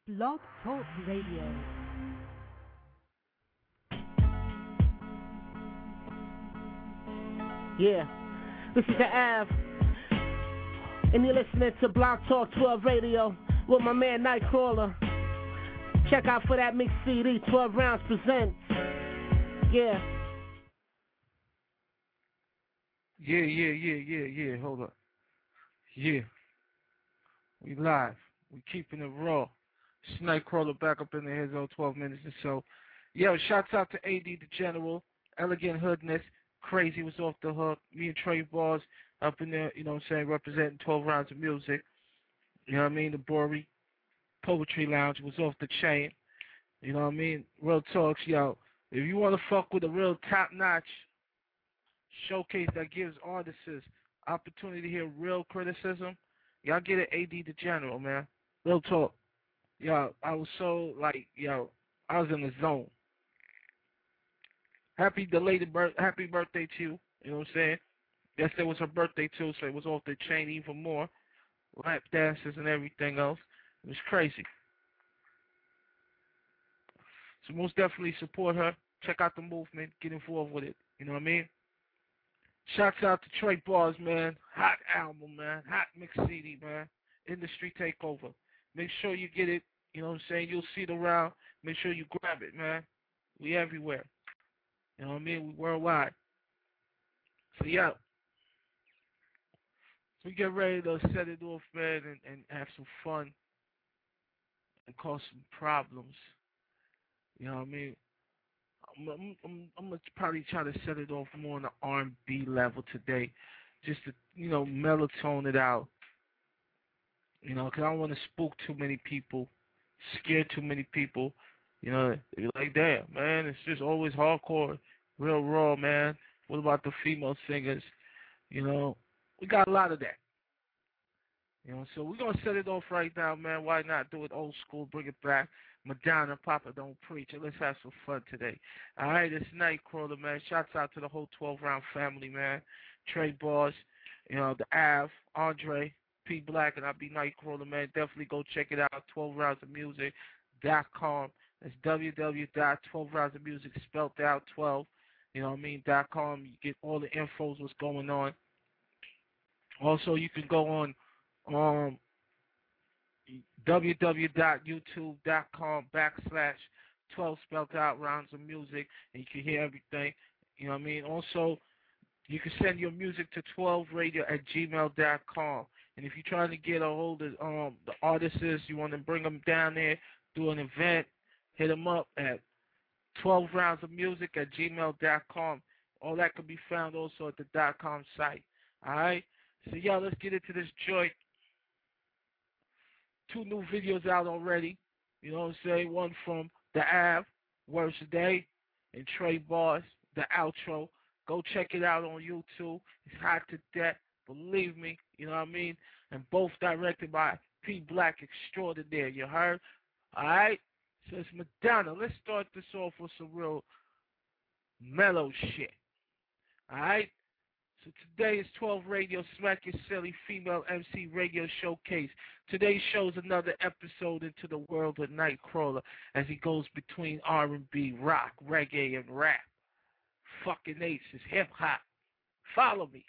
Blog Talk Radio. Yeah, this is the Av, and you're listening to Blog Talk 12 Radio with my man Nightcrawler. Check out for that mixed CD, 12 Rounds Presents. Yeah. Yeah. Hold up. Yeah. We live. We keeping it raw. Nightcrawler back up in the head zone, 12 minutes or so. Yo, shouts out to AD the General, Elegant Hoodness, Crazy was off the hook. Me and Trey Bars up in there, you know what I'm saying, representing 12 rounds of music. You know what I mean? The Bory Poetry Lounge was off the chain. You know what I mean? Real talks, yo. If you want to fuck with a real top-notch showcase that gives artists opportunity to hear real criticism, y'all get it AD the General, man. Real talk. Yo, I was so, like, yo, I was in the zone. Happy birthday to you. You know what I'm saying? Yesterday was her birthday, too, so it was off the chain even more. Lap dances and everything else. It was crazy. So most definitely support her. Check out the movement. Get involved with it. You know what I mean? Shouts out to Trey Bars, man. Hot album, man. Hot mix CD, man. Industry takeover. Make sure you get it. You know what I'm saying? You'll see it around. Make sure you grab it, man. We everywhere. You know what I mean? We worldwide. So, yeah. So we get ready to set it off, man, and have some fun and cause some problems. You know what I mean? I'm going to probably try to set it off more on the R&B level today, just to, you know, mellow-tone it out. You know, because I don't want to spook too many people, scare too many people. You know, they be like, damn, man, it's just always hardcore, real raw, man. What about the female singers? You know, we got a lot of that. You know, so we're going to set it off right now, man. Why not do it old school, bring it back? Madonna, Papa Don't Preach It. Let's have some fun today. All right, it's Nightcrawler, man. Shouts out to the whole 12-round family, man. Trey Bars, you know, the Av, Andre, P Black, and I'll be Nightcrawler, man. Definitely go check it out, 12roundsofmusic.com. That's www.12roundsofmusic, spelled out 12, you know what I mean, .com. You get all the infos, what's going on. Also, you can go on www.youtube.com/12 spelled out rounds of music, and you can hear everything. You know what I mean? Also, you can send your music to 12radio@gmail.com. And if you're trying to get a hold of the artists, you want to bring them down there, do an event, hit them up at 12roundsofmusic@gmail.com. All that can be found also at the .com site. All right? So, y'all, let's get into this joint. 2 new videos out already. You know what I'm saying? One from the Av, Worst Day, and Trey Bars, the outro. Go check it out on YouTube. It's hot to death. Believe me. You know what I mean? And both directed by P Black Extraordinaire. You heard? All right? So it's Madonna. Let's start this off with some real mellow shit. All right? So today is 12 Radio Smack Your Silly Female MC Radio Showcase. Today's show is another episode into the world of Nightcrawler as he goes between R&B, rock, reggae, and rap. Fucking aces, hip-hop. Follow me.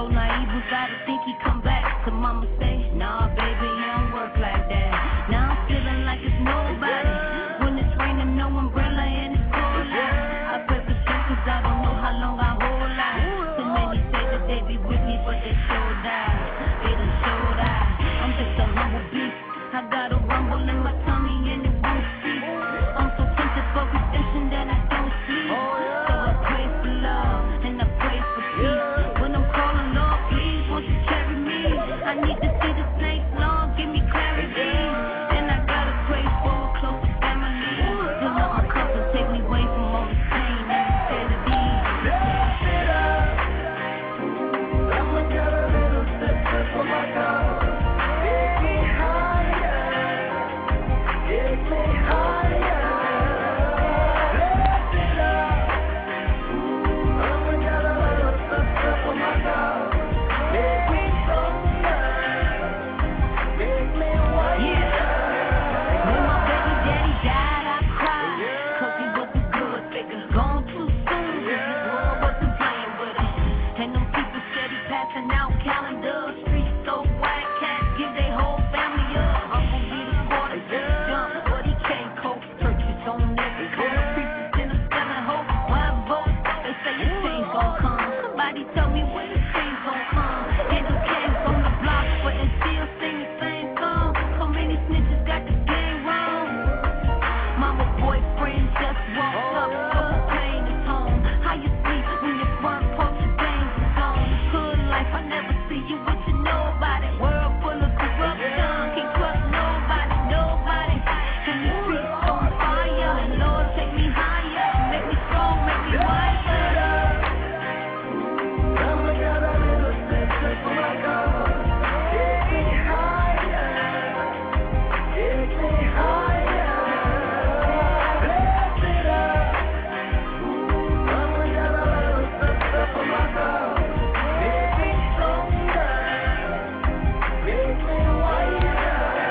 so naive, was I to think he'd come back? So mama say, nah, baby, you don't work like that. Now I'm feeling like it's nobody. When it's raining, no umbrella and it's cold out. I pray for strength 'cause I don't know how long I hold out. Too many say that they be with me, but they showed out. They done showed out. I'm just a humble beast. I got a rumble in my tummy and it won't cease. I'm so tempted for redemption that I don't sleep. So I pray for love and I pray for peace. When I'm calling, Lord, please, won't you carry me? I need to see the snakes long, give me clarity. And I gotta pray for a closer family. Till the uncomfort take me away from all the pain and insanity. I'ma get a little sip for my God. Take me higher. Take me higher. Lift it up. I'ma get a little sip for my God. Make me stronger. Make me wiser. When my baby daddy died, I cried. 'Cause he wasn't good, nigga. Gone too soon. This world wasn't playing with him. And them people steady passing out calendars. Streets so white, cats give they whole family up. Uncle be the quarter, jump, but he can't cope. Churches on every corner, preachers in the selling hope. Why vote? They say the change gon' come. Somebody tell me when the change gon' come. Handle cans on the block, but they still sing the same song. So many snitches got the game wrong. Mama boyfriend just walked up, so the pain is home. How you sleep when your front porch is danger zone? Hood life, I never see you what you know about it. World full of corruption, can't trust nobody, nobody. And the streets on fire, and Lord take me higher, make me strong, make me wiser. I'ma get a little sip for my God. Take me higher, take me higher. Lift it up. I'ma get a little sip for my God. Make me stronger, make me wiser.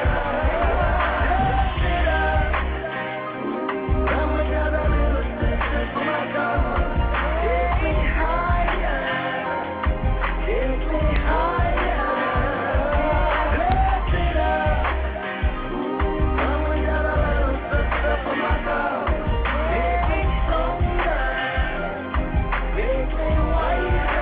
Lift it up. I'ma get a little sip for my God. Take me higher, take me higher. Lift it up. I'ma get a little sip for my God. Make me stronger, make me wiser.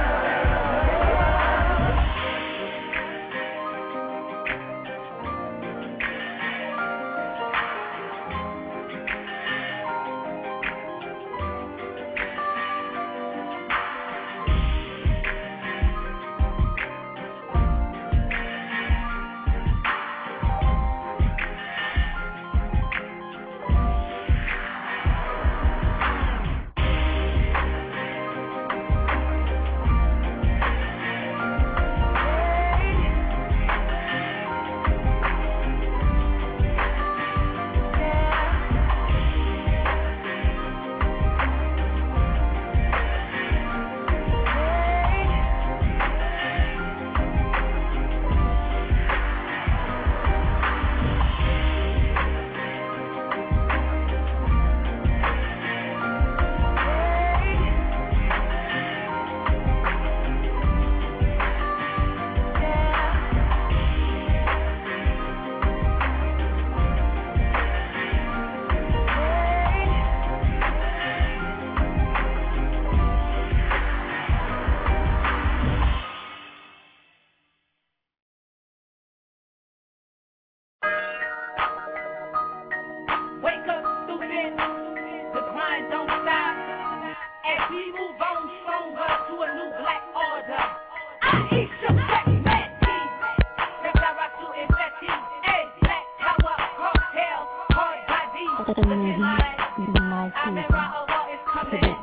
Wake up, stupid. The grind don't stop. As we move on stronger to a new black order. I eat your black man. That's how I do it, Betty. Hey, black power, cartel, hard body. Look at mine. I'm in Raw, it's coming.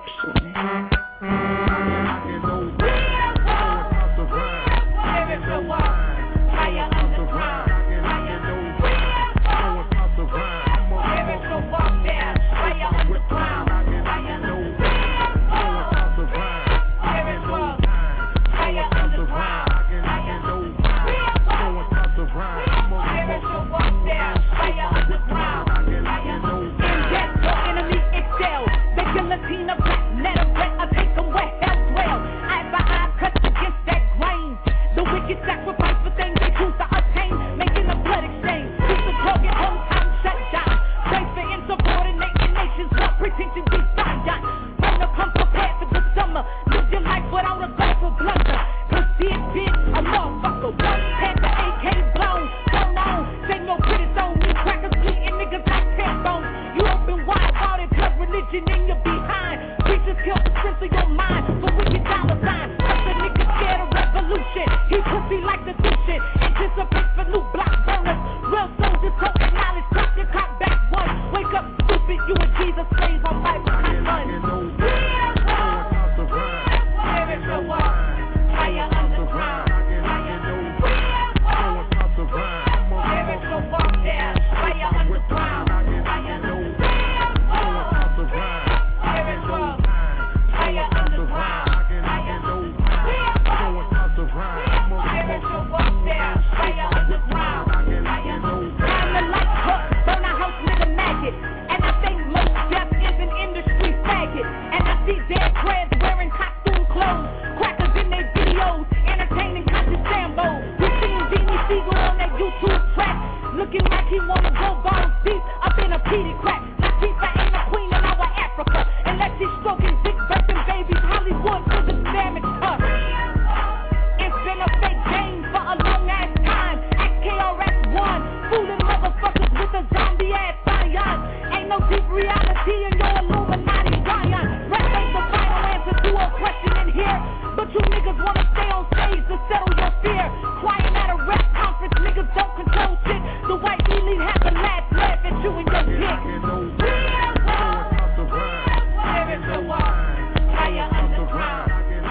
Spiritual walk. Fire underground. Spiritual walk there. Fire underground. Spiritual. Fire underground. Spiritual walk there. Fire underground. Yes, your enemy excel. Make your Latina black, let them wet, I take them wet, hell dwell. Eye by eye, cut against that grain. be like the cushion. Anticipate for new block burners. Real soldiers talking knowledge, drop your cop back one. Wake up stupid, you and Jesus praise on Bible son. Spiritual walk, fire underground. Spiritual walk down, fire underground. Spiritual, fire underground. Spiritual walk down, fire underground. Time the light hook, burn a house nigga maggot. And I think most death is an industry faggot. And I see dead crabs wearing costume clothes, crackers in their videos, entertaining conscious Sambo. We seen Beanie Siegel on that YouTube track, looking like he wanna go balls deep up in a peaty crack. Latifah ain't the queen in our Africa, unless she's stroking dick, birthing babies. Hollywood to the damage us. It's been a fake game for a long ass time. KRS-One, fooling motherfuckers with a zombie ass science. Ain't no deep reality in your Illuminati Zion. Rap ain't the final answer to a question in here, but you niggas wanna stay on stage to settle your fear. Crying at a rap conference, niggas don't control shit. The white elite have the laugh at you and your dick. Spiritual walk, fire underground.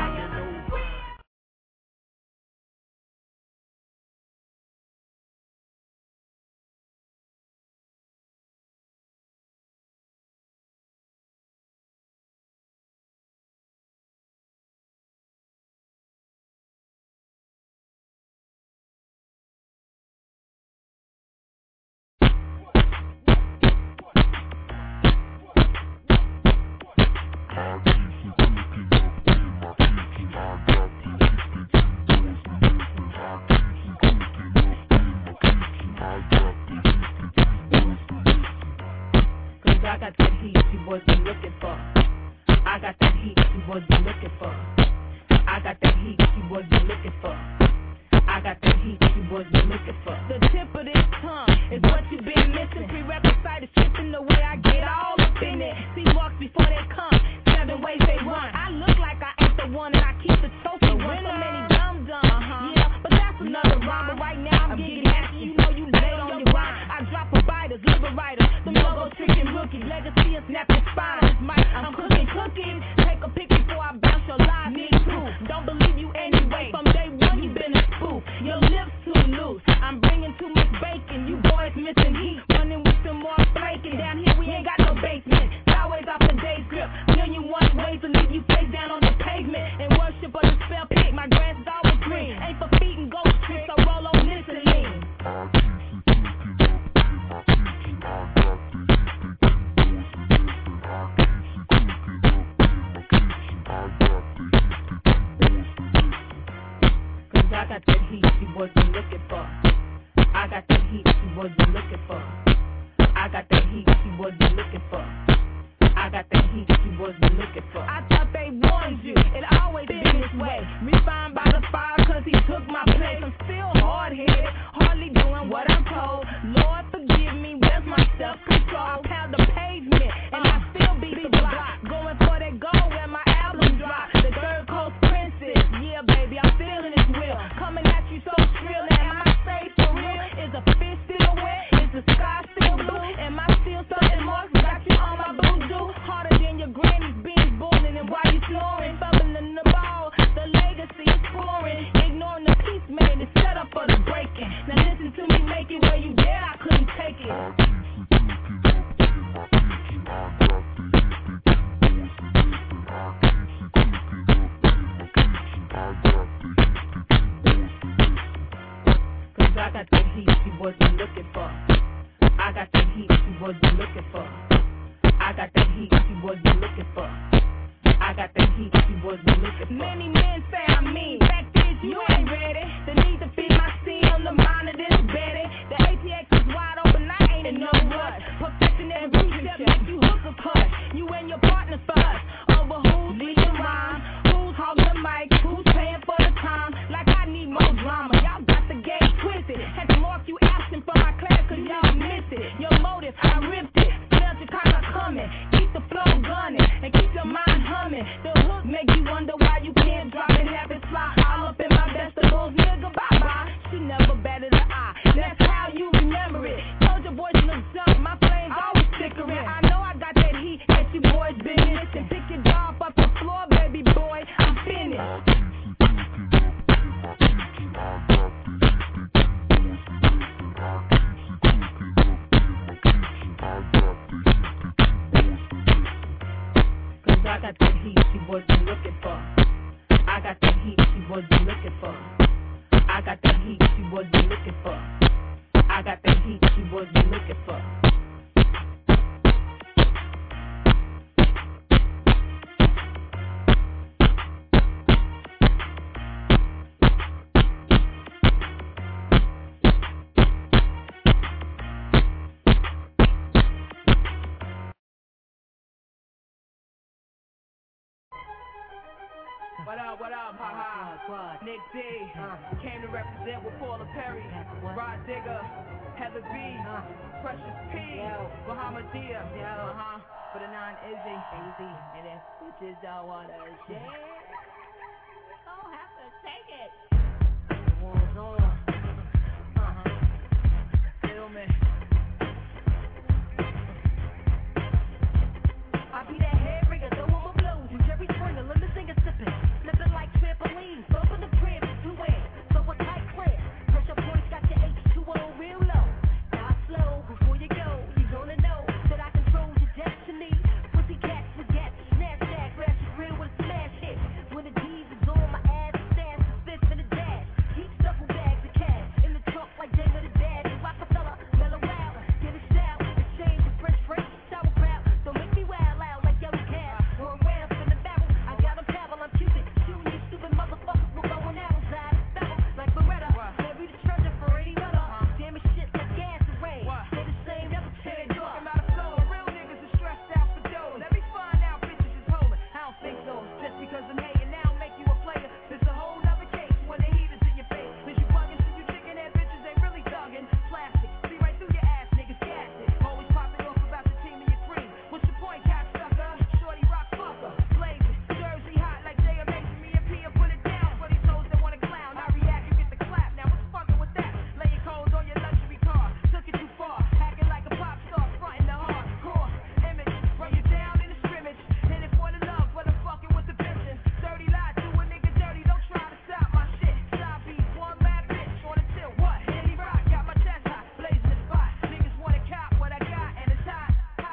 I got that heat you boys been looking for. I got that heat you boys been looking for. I got that heat you boys been looking for. I got that heat you boys been looking for. The tip of this tongue is what you been missing. Prerequisite is tripping the way I get all up in it. See marks before they come, 7 ways they run. I look like I ain't the one and I keep the trophy. One so many dumb. Yeah, but that's another rhyme. But right now I'm getting nasty. You know you late on your rhyme. I drop a biters, liberators, the logo tricking rookies. Legacy and snapping spines. Mike, I'm cooking cookies. Take a pic before I bounce your live. Me too. Don't believe you anyway. From day one you been a spoof. Your lips too loose. I'm bringing too much bacon. You boys missing heat. Running with some more flaking. Down here we ain't got no basement. Sideways off the day script. 1,000,001 ways to leave you face down on the pavement. And worship of the spell pick. My grass is always green. Ain't for feet and ghost tricks. So roll on this and lean. I got that heat you boys been looking for. I got that heat you boys been looking for. I got that heat you boys been looking for. I got that heat you boys been looking for. I thought they warned you, it always been this way. Refined by the fire cause he took my place. I'm still hard-headed, hardly doing what I'm told. Lord forgive me, where's my self-control? I pound the pavement and I still beat the block. Going for that goal when my album dropped. The Third Coast Princess, yeah baby, I'm feeling this will. Coming at you so shrill, and am I safe for real? Is the fish still wet? Is the sky still blue? Am I still something more? Got you on my voodoo. Harder than your granny's beans boiling, and while you snoring, fumbling the ball, the legacy is pouring. Ignoring the peace made, it's set up for the breaking. Now listen to me, make it where you dare, I couldn't take it. I got that heat you boys been looking for. I got that heat you boys been looking for. I got that heat you boys been looking for. I got that heat you boys been looking for. Many men say I'm mean. Fact is you ain't ready. The need to feed my seed on the mind of this Betty. The ATX is wide open, I ain't in no rush. Perfecting every step, make you hook a cut. You and your partners for us. Over who's leading rhyme, who's holding the mic, who's paying for the time. Like I need more drama. Y'all got the game twisted. Had to mark you absent from my class cause y'all missed it. Your motive, I ripped it. Smell Chicago coming. Keep the flow gunning and keep your mind humming. The hook make you wonder why you can't drop it. Have it fly all up in my vegetables. Nigga, bye. Nick D, came to represent with Paula Perry, Rod Digger, Heather B, Precious P, Bahamadia, for the non-Izzy, and if bitches don't wanna share, don't have to take it. One's on, feel me. I be that head rigger, throw on my blows, and Jerry Springer, let me sing a sippin', flippin' like trampoline, bumpin' the crib, two ways, so a tight clear, pressure points got your H2O real low, die slow, before you go, you gonna know that I control your destiny, pussy cats forget, snatch that, crash your grill with a smash hit, when the D's is on my ass, stands the fifth in the dash, keep duffel bags of cash, in the trunk like David the Dad, and Rockefeller, mellow out, get a shout, exchange the French fries, sauerkraut, don't make me wild out like yellow cat, one round in the barrel, I got them travel, I'm Cupid, shooting you stupid motherfuckers with bow and arrows, I battle like Beretta, maybe the treasure for any runner, damn it shit like gas and rain, say the same, never change, talking about a flow, real niggas is stressed out for dough, let me find out bitches is holding, I don't think so, just because I'm hating now make you a player, it's a whole nother case, when the heat is in your face, cause you bugging, so you chicken that bitches ain't really thugging, plastic, see right through your ass, niggas gas it, always popping off about the team of your cream, what's your point, cat sucker, shorty rock fucker, blazing, Jersey hot like they amazing me and Pia put it down, for these hoes that wanna clown, I react, you get the clap, now what's fucking with that, lay your codes on your luxury car, took it too far, acting like a pop star, frontin' the hardcore image, run you down in the scrimmage, hit it for the love, but I'm fucking with the vision, dirty lie, do a nigga dirty, don't try to stop my shit, side beat, one bad bitch, on a tilt, what, Henny Rock, got my chest high, blazing the spot, niggas wanna cop what I got, and it's hot,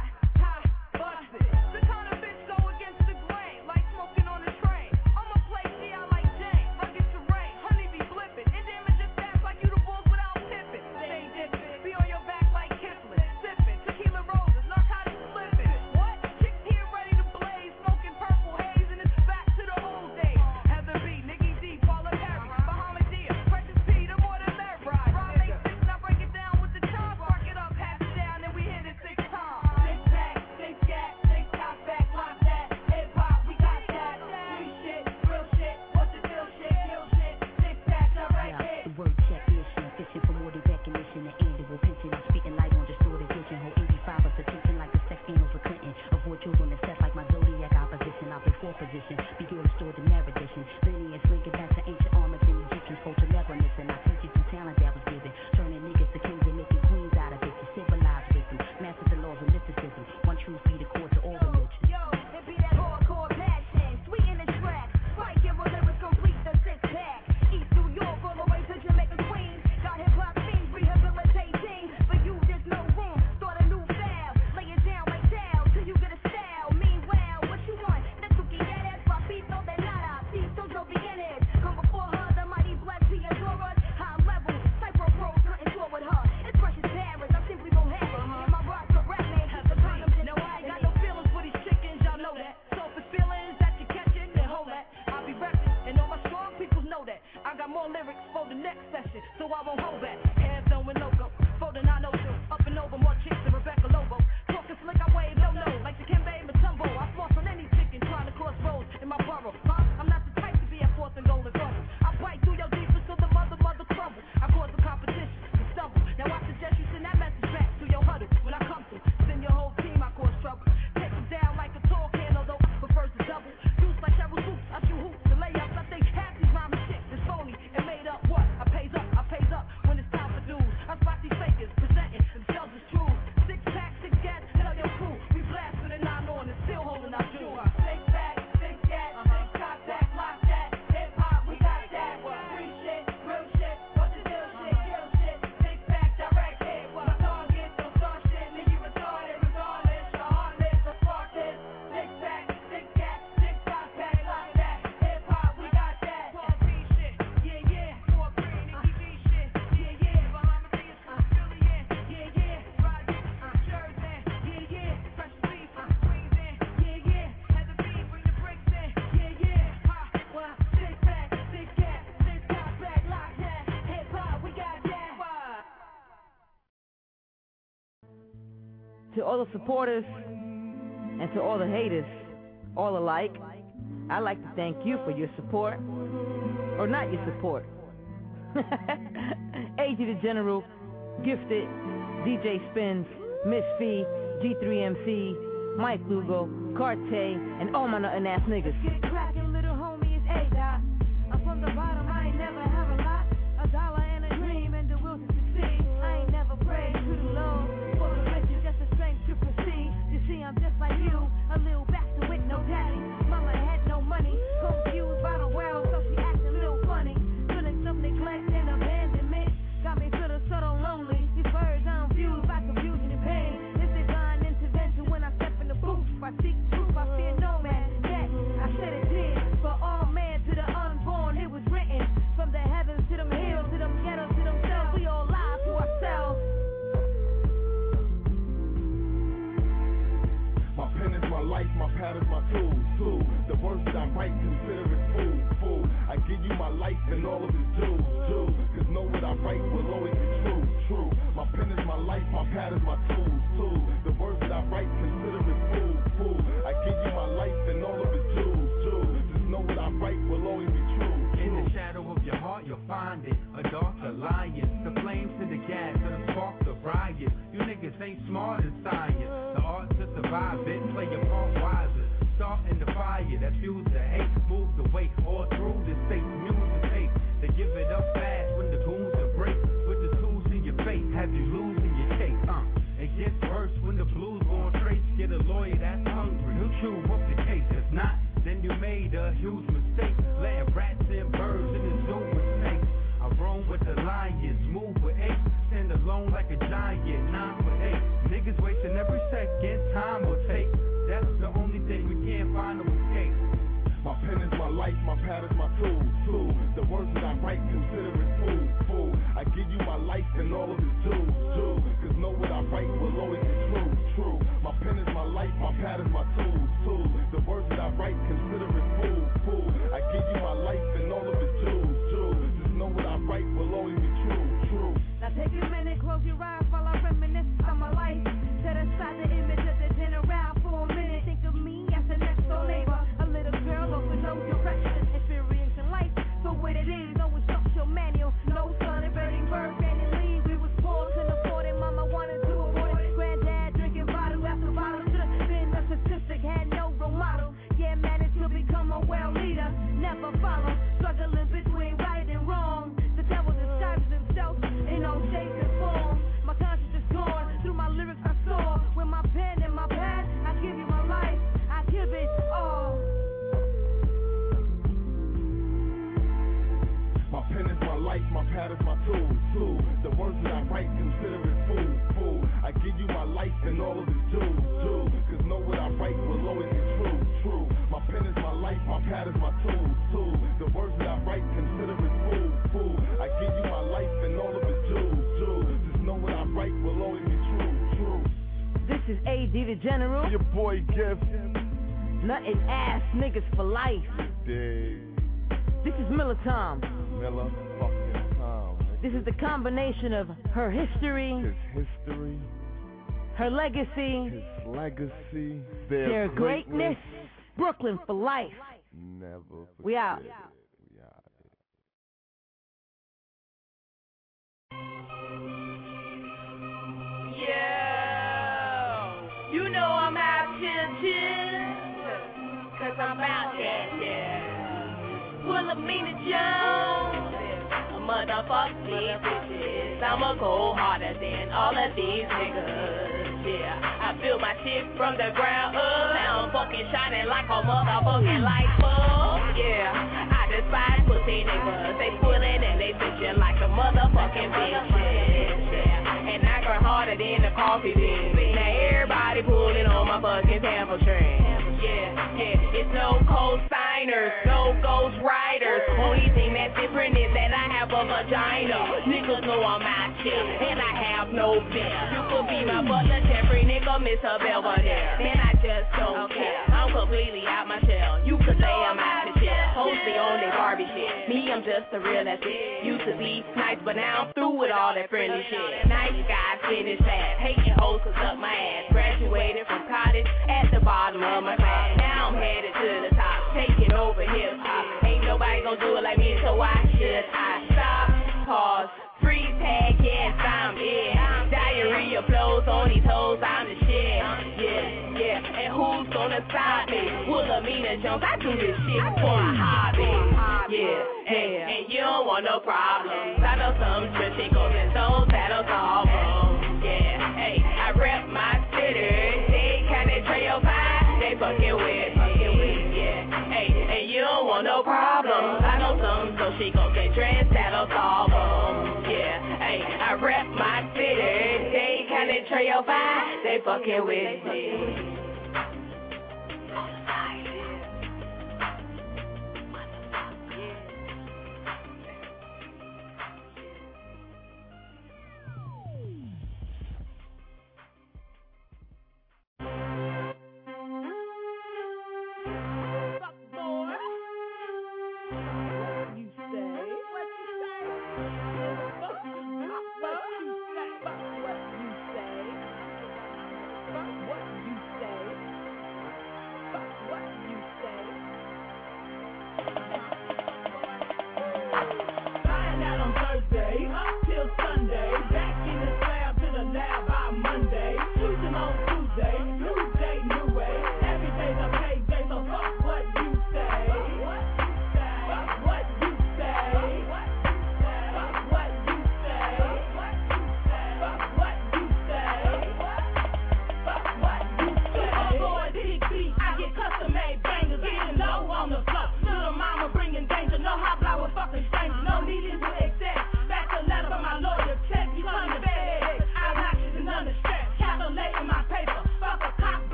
busted, the kind of bitch go against the grain, like smoking on a train, I'ma play G, I like Jane, I get the rain, honey be flippin', and damage just fast like you the bulls without pippin', stay dippin', be on your back like Kipling, sippin', tequila roses, narcotics flippin', what, chicks here ready to blaze, smoking purple haze, and it's back to the old days, Heather B, Nicky D, Paula Perry, Bahamadia, Precious P, the more than Larry, Rod make six, now break it down with the time, spark it up, pass it down, and we hit it 6 times, six pack, six gat, six top back, lock that, hip hop, we got that, free shit, real shit, what's the deal shit, kill shit, six pack, direct hit. The word check issue, fishing for more than recognition, the annual pension. I'm speaking light on distorted vision. Hold 85 of attention like the sex scandals of Clinton. Avoid children that set like my zodiac opposition. I'll play fourth position. Be good restored to narrative edition. Lineage linking back to ancient armors and Egyptians, culture never missing. I teach you through talent that was given. Turning niggas to kings and making queens out of it. To civilize with them. Master the laws of mysticism. One true feed the core to all religions. Yo, it be that hardcore passion, sweet in the track, right here with lyrics complete the 6 pack. East New York all the way to Jamaica, Queens. Got hip hop things rehabilitating. For you, there's no room. Start a new style, lay it down like towel till you get a style. Meanwhile, what you want? That's what you get at. Papito de nada, Tito yo vienes. Come before her, the mighty black Theodora. High level, Cypher Pros hunting tour with her. It's precious Paris, I simply won't have it. In my rock, the rap man, the condoms in the I ain't got no feelings for these chickens, y'all know that. Selfish feelings that you catching, then hold that. I'll be reppin', and all my strong people know that. I got more lyrics for the next session, so I won't hold back. Hands throwing logo, folding I know so. Up and over more chicks than Rebecca Lobo. Talking slick, I wave no like the Kimbe Matumbo. I floss on any chicken trying to cross roads in my borough. Huh? I'm not the type to be at fourth and golden trouble. I bite through your defense till the mother crumble. I cause the competition to stumble. Now I suggest you send that message back to your huddle when I come through. Send your whole team, I cause trouble. Take them down like a tall candle, though prefers to double. Use like Cheryl Swoops, I shoot hoops, the layups. I think half these rhyming chicks is phony and made up. What? I pays up when it's time for dues. I spot these fakers presenting themselves as true. 6 pack, 6 gas, tell your crew. We blast with a 9 on and still holding our jewel. 6 pack, 6 gas, 6 top back, lock that. Hip hop, we got that. Free shit, real shit, what's the deal shit, kill shit. 6 pack, direct hit. My target, don't start shit, nigga you retarded. Regardless, your heartless, the spark this. 6 pack, 6 gas, 6 top back, lock that. Hip hop, we got that. Free shit, yeah, more green, Nicky D shit, yeah, Bahamadia, Philly, yeah, Rod, Jersey, yeah, Precious P, Queens in, yeah, Heather B, bring the bricks in, yeah, ha, well, 6 pack, 6 gas, 6 top back, lock that, hip hop, we got that. To all the supporters and to all the haters, all alike, I'd like to thank you for your support. or not your support. AG the General, Gifted, DJ Spins, Miss Fee, G3MC, Mike Lugo, Carte, and all my nothing ass niggas. Get crackin', little homie, it's A-Dot. I'm from the bottom, I ain't never have a lot. A dollar and a dream and the will to succeed. I ain't never prayed to the Lord for the riches, just the strength to proceed. You see, I'm just like you, a little bastard with no daddy. Mama had no money, confused by the world, so she acted a little funny. Feeling some neglect and abandonment got me feeling so lonely. These words I'm fused by confusion and pain. It's divine intervention when I step in the booth. If I seek truth, I fear no man. Yet I said it did. For all man to the unborn, it was written. From the heavens to them hills, to them ghettos, to themselves, we all lie to ourselves. My pen is my life, my pad is my tool. The words that I write, consider it fool. I give you my life and all of its due. Cause know what I write will always be true. My pen is my life, my pad is my tool. The words that I write, consider it fool. I give you my life and all of its due. Just know what I write will always be true. In the shadow of your heart, you'll find it. A dark alliance, the flames to the gas, to the spark, the riot. You niggas ain't smart in science. The art to survive it, play your part wiser. Start in the fire that fuels the hate. Move the weight all through this state. Music tape, they give it up fast when the goons embrace. With the tools in your face, have you losing your case? It gets worse when the blues gon' trace. Get a lawyer that's hungry, he'll chew up the case. If not, then you made a huge mistake. Letting rats and birds in the zoo with snakes. I roam with the lions, move with apes. Stand alone like a giant, 9 for 8. Niggas wasting every second, time will take. That's the only thing we can't find to escape. My pen is my life, my pad is my tool. The words that I write, consider it fool. I give you my life and all of its due. Cause know what I write will always be true. My pen is my life, my pad is my tool. The words that I write, consider it fool. I give you my life and all of its due. Just know what I write will always be true. Now take a minute, close your eyes while I reminisce on my life. Set aside the image of the general for a minute. Think of me as the next door neighbor. A little girl over no direction, experiencing life for what it is. No instructional manual, no son and burning birth and leave. We was poor, couldn't afford it. Mama wanted to avoid it. Granddad drinking bottle after bottle. Should have been a statistic, had no role model. Yeah, managed to become a well leader. Never follow, struggling between right and wrong. The devil disguises himself in all shapes and forms. My conscience is gone. Through my lyrics I soar. With my pen and my pad, I give you my life. I give it all. My pen is my life, my pad is my tool. The words that I write, consider it fool. I give you my life and all of its due. Cause know what I write will always be true. My pen is my life, my pad is my tool. The words that I write, consider it fool. I give you my life and all of its due. Just know what I write will always be true. This is AD the General. Your boy Gift. Nothing ass niggas for life. Dig. This is Miller Tom. Miller fucking Tom. This is the combination of her history, His history, her legacy, his legacy, their greatness. Brooklyn for life. Never forget. We out. Yeah, you know I'm out here, cause I'm out here, full of mean and Jones, motherfuck these bitches, I'ma go harder than all of these niggas, yeah, I feel my shit from the ground up, now I'm fucking shining like a motherfucking light bulb, yeah, I despise pussy niggas, they pulling and they bitching like the motherfucking bitches, yeah. And I go harder than the coffee bean. Now everybody pulling on my fucking temple train. Yeah, it's no co-signers, no ghost riders. Only thing that's different is that I have a vagina. Niggas know I'm out here, and I have no fear. You could be my butler, Jeffrey, nigga, Mr. Belvedere. And I just don't care, I'm completely out my shell. You could say I'm out the shell. Hoes be on they Barbie shit. Me, I'm just a real that's it. Used to be nice, but now I'm through with all that friendly shit. Nice guys finish fast, hating hoes cause up my ass. Graduated from college at the bottom of my class. Now I'm headed to the top, taking over hip hop. Ain't nobody gonna do it like me, so why should I stop? Pause, freeze tag, yes I'm it. Diarrhea flows on these hoes, I'm the shit. Yeah, and who's gonna stop me? Wilhelmina Jones, I do this shit for a hobby. Yeah, hey, and you don't want no problems. I know some strip chicos and those that'll solve them. Yeah, hey, I rep my city. They kinda trail by, they fucking with me. Yeah, hey, and you don't want no problems. I know some so chicos and trends that'll solve them. Yeah, hey, I rep my city. They kinda trail by, they fucking with me.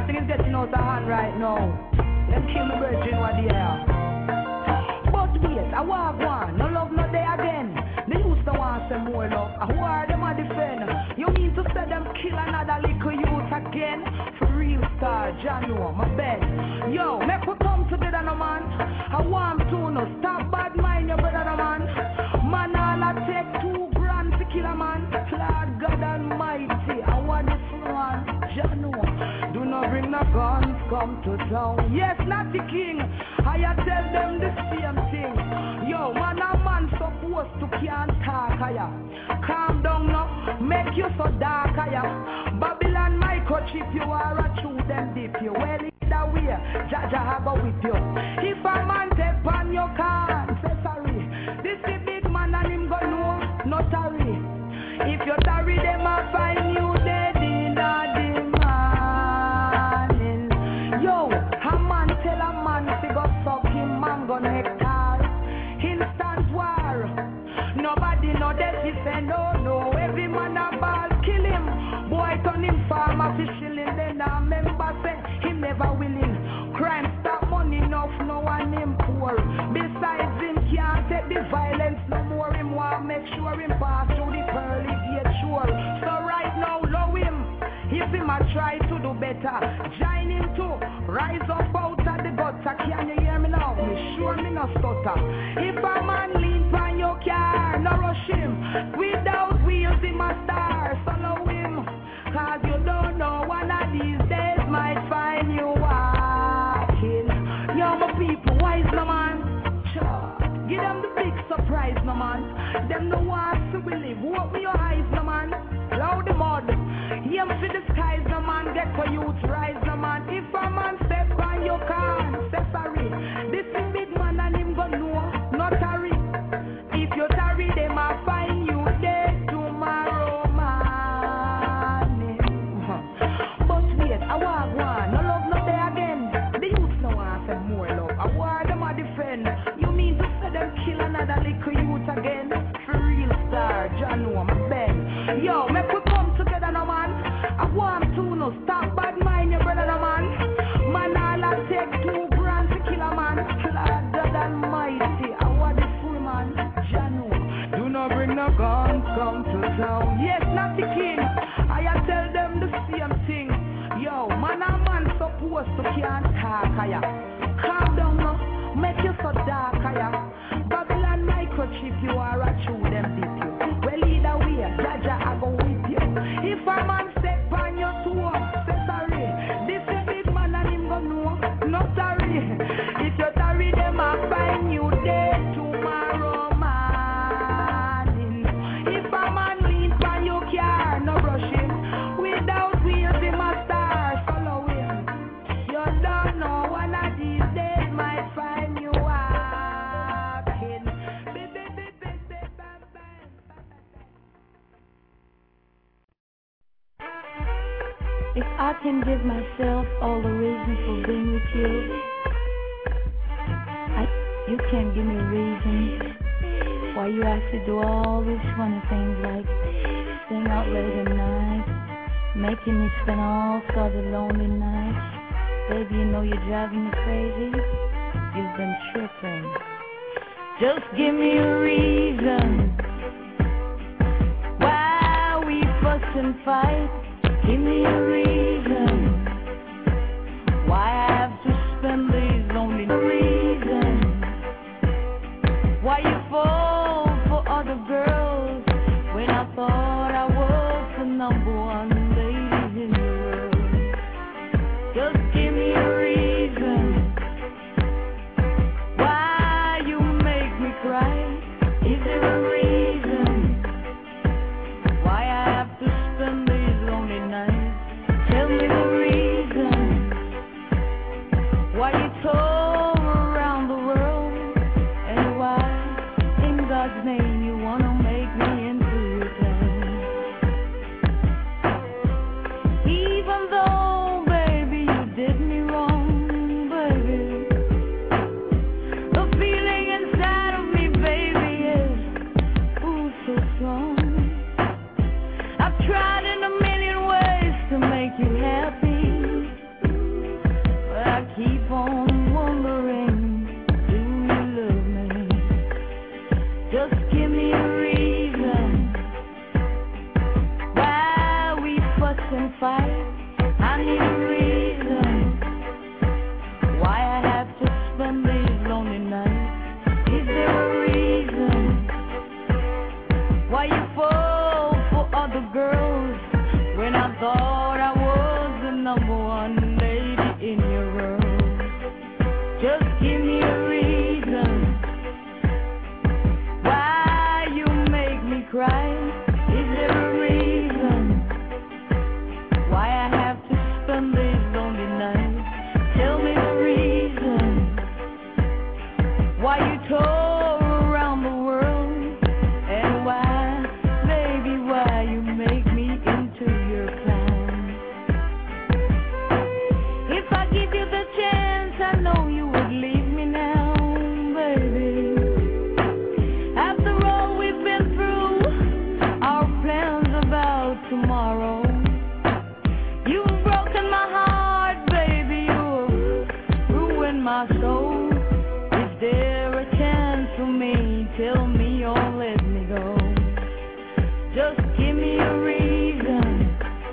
whole thing is getting out of hand right now. Them kill me virgin what they are. But wait, I walk one, no love no day again. They used to want some more love. Who are them a defend? You mean to say them kill another little youth again? For real star, Jano, my bed. Yo, make we come together no man. I want to no stop bad mind your brother no man. Man all I take $2 grand to kill a man. Lord God Almighty, I want this one, Jano. Do not bring no guns, come to town. Yes, not the king. I tell them the same thing. Yo, man a man supposed to can't talk, ya. Calm down now, make you so dark, ya. Babylon microchip, you are a true them dip you. Well, either way, Jaja have a with you. If a man take on your car, say sorry. This is big man and him go no, not sorry. If you sorry, them a find you dead in the morning. Yo, a man tell a man to go suck him mango nectar. Instant war. Nobody know that he say no. Every man a ball kill him. Boy turn him farmer fishing. Then a member say him never willing. Crime stop money enough, no one him poor. Besides him can't take the violence no more. Him want make sure him pass through the pearly gate sure. So right now low him. If him a try to do better, join him too. Rise up out of the gutter. Can you hear me now? Me sure me no stutter. If a man lean on your car, no rush him. Without wheels him a star. Follow him. Cause you don't know one of these days might find you walking. Yo my people, wise no man. Give them the big surprise no man. Them no want to believe. Open your eyes no man. Loud the mud. Aim for the skies no man. Get for youth rise no man. If a man step on your car, say sorry. This is big man and him go know. Not hurry. If you tarry, them a find you dead tomorrow morning. But wait, I want one. No love no day again. The youth no want some more love. I want them a defend. You mean to say them kill another little youth again? For real star, Jano, my Ben. Yo, make we come together no man. I want to no stop bad mind your brother no man. Man all I take $2 grand to kill a man. Lord God Almighty, I want this fool man, Jano. Do not bring no guns, come to town. Yes, not the king. I tell them the same thing. Yo, man a man supposed to can't talk, ya. Calm down now, make you so dark, ya. Babylon microchip, you are a true them dip you. Well, either way, Jaja I go with you. If a man step on your toe, say sorry. This is big man and him go no, not sorry. If you sorry, them I find you dead tomorrow morning. If a man lean on your car, no brush him. Without wheels, him a star, follow him. You don't know one of these days might find you walking. If I can give myself all the reasons for being with you, you can't give me reasons why you have to do all these funny things like staying out late at night, making me spend all sorts of lonely nights. Baby, you know you're driving me crazy. You've been tripping. Just give me a reason why we fuss and fight. Give me a reason why I have to spend these lonely reasons. Why you fall for other girls when I thought I was the number one lady in the world. Just give me a reason why you make me cry. Is there a reason why I have to spend these lonely nights? Tell me the reason why you tour around the world and why in God's name you wanna make me into your thing. Even though, baby, you did me wrong, baby, the feeling inside of me, baby, is ooh so strong. I've tried in a million ways to make you happy, and fight. I need a reason why I have to spend these lonely nights. Is there a reason why you fall for other girls when I thought I was the number one lady in your world? Just give me a reason why you make me cry. Is there a reason why I have to spend these lonely nights? Tell me the reason why you tore around the world, and why, baby, why you make me into your clown. If I give you the chance, I know you would leave me now, baby. After all we've been through, our plans about tomorrow. You've broken my heart, baby, you've ruined my soul. Is there a chance for me? Tell me or let me go. Just give me a reason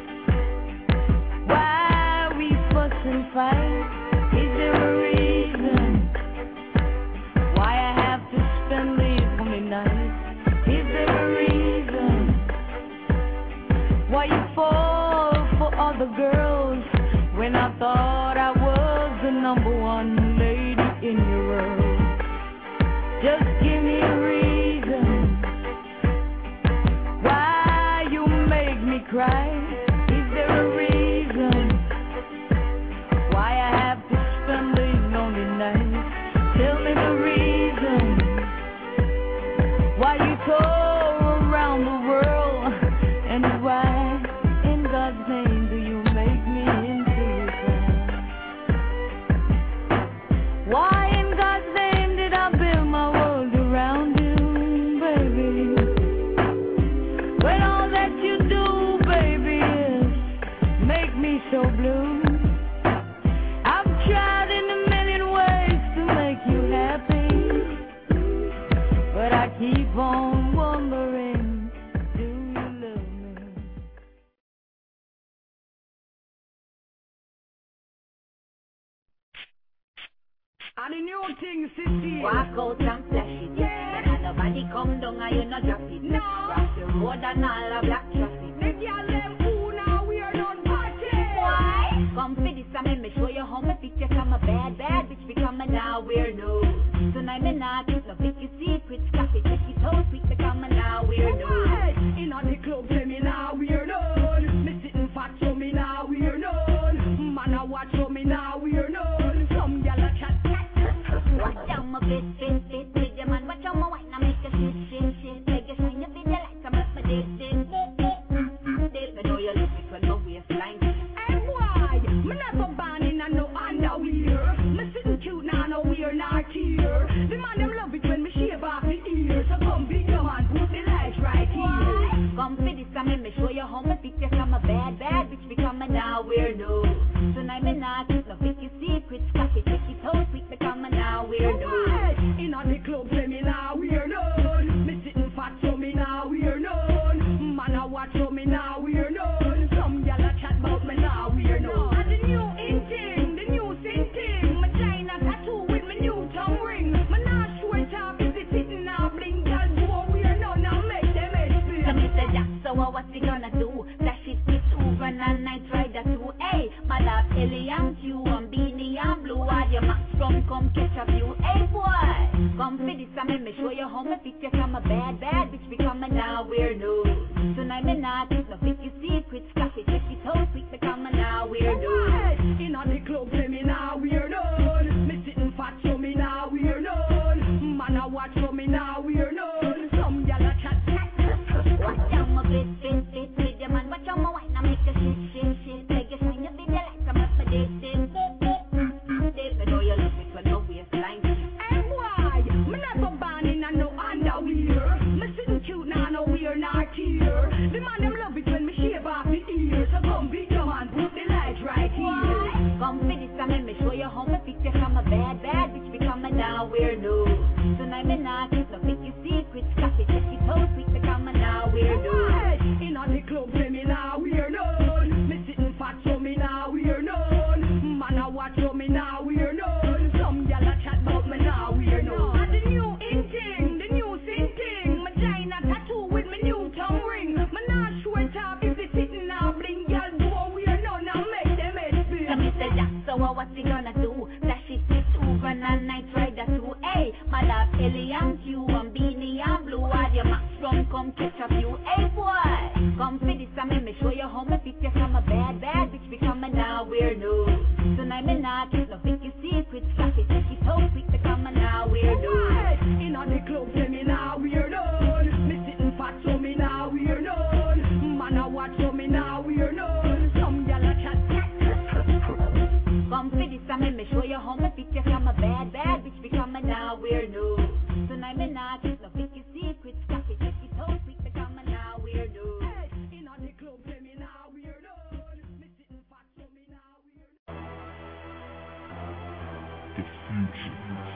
why we fuss and fight. Is there a reason why I have to spend these lonely nights? Is there a reason why you fall for other girls when I thought I was the number one lady in your world? Just give me a reason why you make me cry. Is there a reason why I have to spend these lonely nights? Tell me the reason why you tore around the world, and why in God's name do you make me into your clown? Why in God's name did I build my world around you, baby? When all that you do, baby, is make me so blue. I've tried in a million ways to make you happy, but I keep on wondering, do you love me? And the new thing, sissy. Walk out and flash it. Yeah. And nobody come down and you not drop it. No. Cross the road and all the black traffic. The girl them fool now, we are done party. Why? Come for this and let me show you how my picture come a bad, bad bitch become a now weirdo. Tonight me not keep no picky secrets. Copy, check it out, quick become a now weirdo. Right. In all the club, say me now we are done. Me sitting fat, so me now we are done. Man a watch, so me now we are done. Some gyal a chat. Watch out my fit, with your man. Watch out my white, now make a shit. Make you shine your video like some of my dick. They know you look it when my waistline. And why? Me never born in a no underwear. Me sitting cute now, no we're not here. The man them love it when me shave off the ears. So come big your man, put the lights right here. Come for this and let me show you how my picture come a bad, bad bitch become a now weirdo. Tonight me not keep no picky secrets. Copy, check it out, quick become a now weirdo. Right. In all the club, say me now we are done. Me sitting fat, so me now we are done. Man a watch, so me now we are done. Some gyal a chat about me now we are done. And the new in thing, the new sing thing. My China tattoo with my new tongue ring. My now short top busy sitting now bling. Gyal do what we are done now make them experience. So Mr. Jack, so what's he gonna do? Flash it with Uber and Night Rider too. Hey, my love Ellie and Q and Beanie and Blue. Are your max from come catch a view? Hey boy, come for this and let me show you how my picture come a bad, bad bitch become a now weirdo. Tonight me not keep no picky secrets. Copy, check it out, quick become a now weirdo. Right. In all the club, say me now we are done. Me sitting fat, so me now we are done. Man a watch, so me now we are done. Some gyal a chat. Watch out my fit, with your man. Watch out my white, now make a shit. Make you shine your video like some of my dick. They know you look it when my waistline. And why? Me never born in a no underwear. Me sitting cute now, no we're not here. what's he gonna do? That shit is over and night rider too. Hey, my love Ellie and Q and Beanie and Blue. Add your max from come catch a few. Hey boy, come for this and me show you how me fit you from a bad bitch become a now weirdo. Tonight me not keep no picky secrets. Slap it, take it out quick become a now weirdo. In on the club say me now weirdo. Me sitting fat so me now weirdo. Man I watch so me now weirdo. Some gyal a chat. Come for this and me show you how me fit you from a bad bitch become a now weirdo. Tonight me not keep no picky secrets. Slap it, take it out quick become a now weirdo. In on the club say me now weirdo. Me sitting fat so me now weirdo. The future.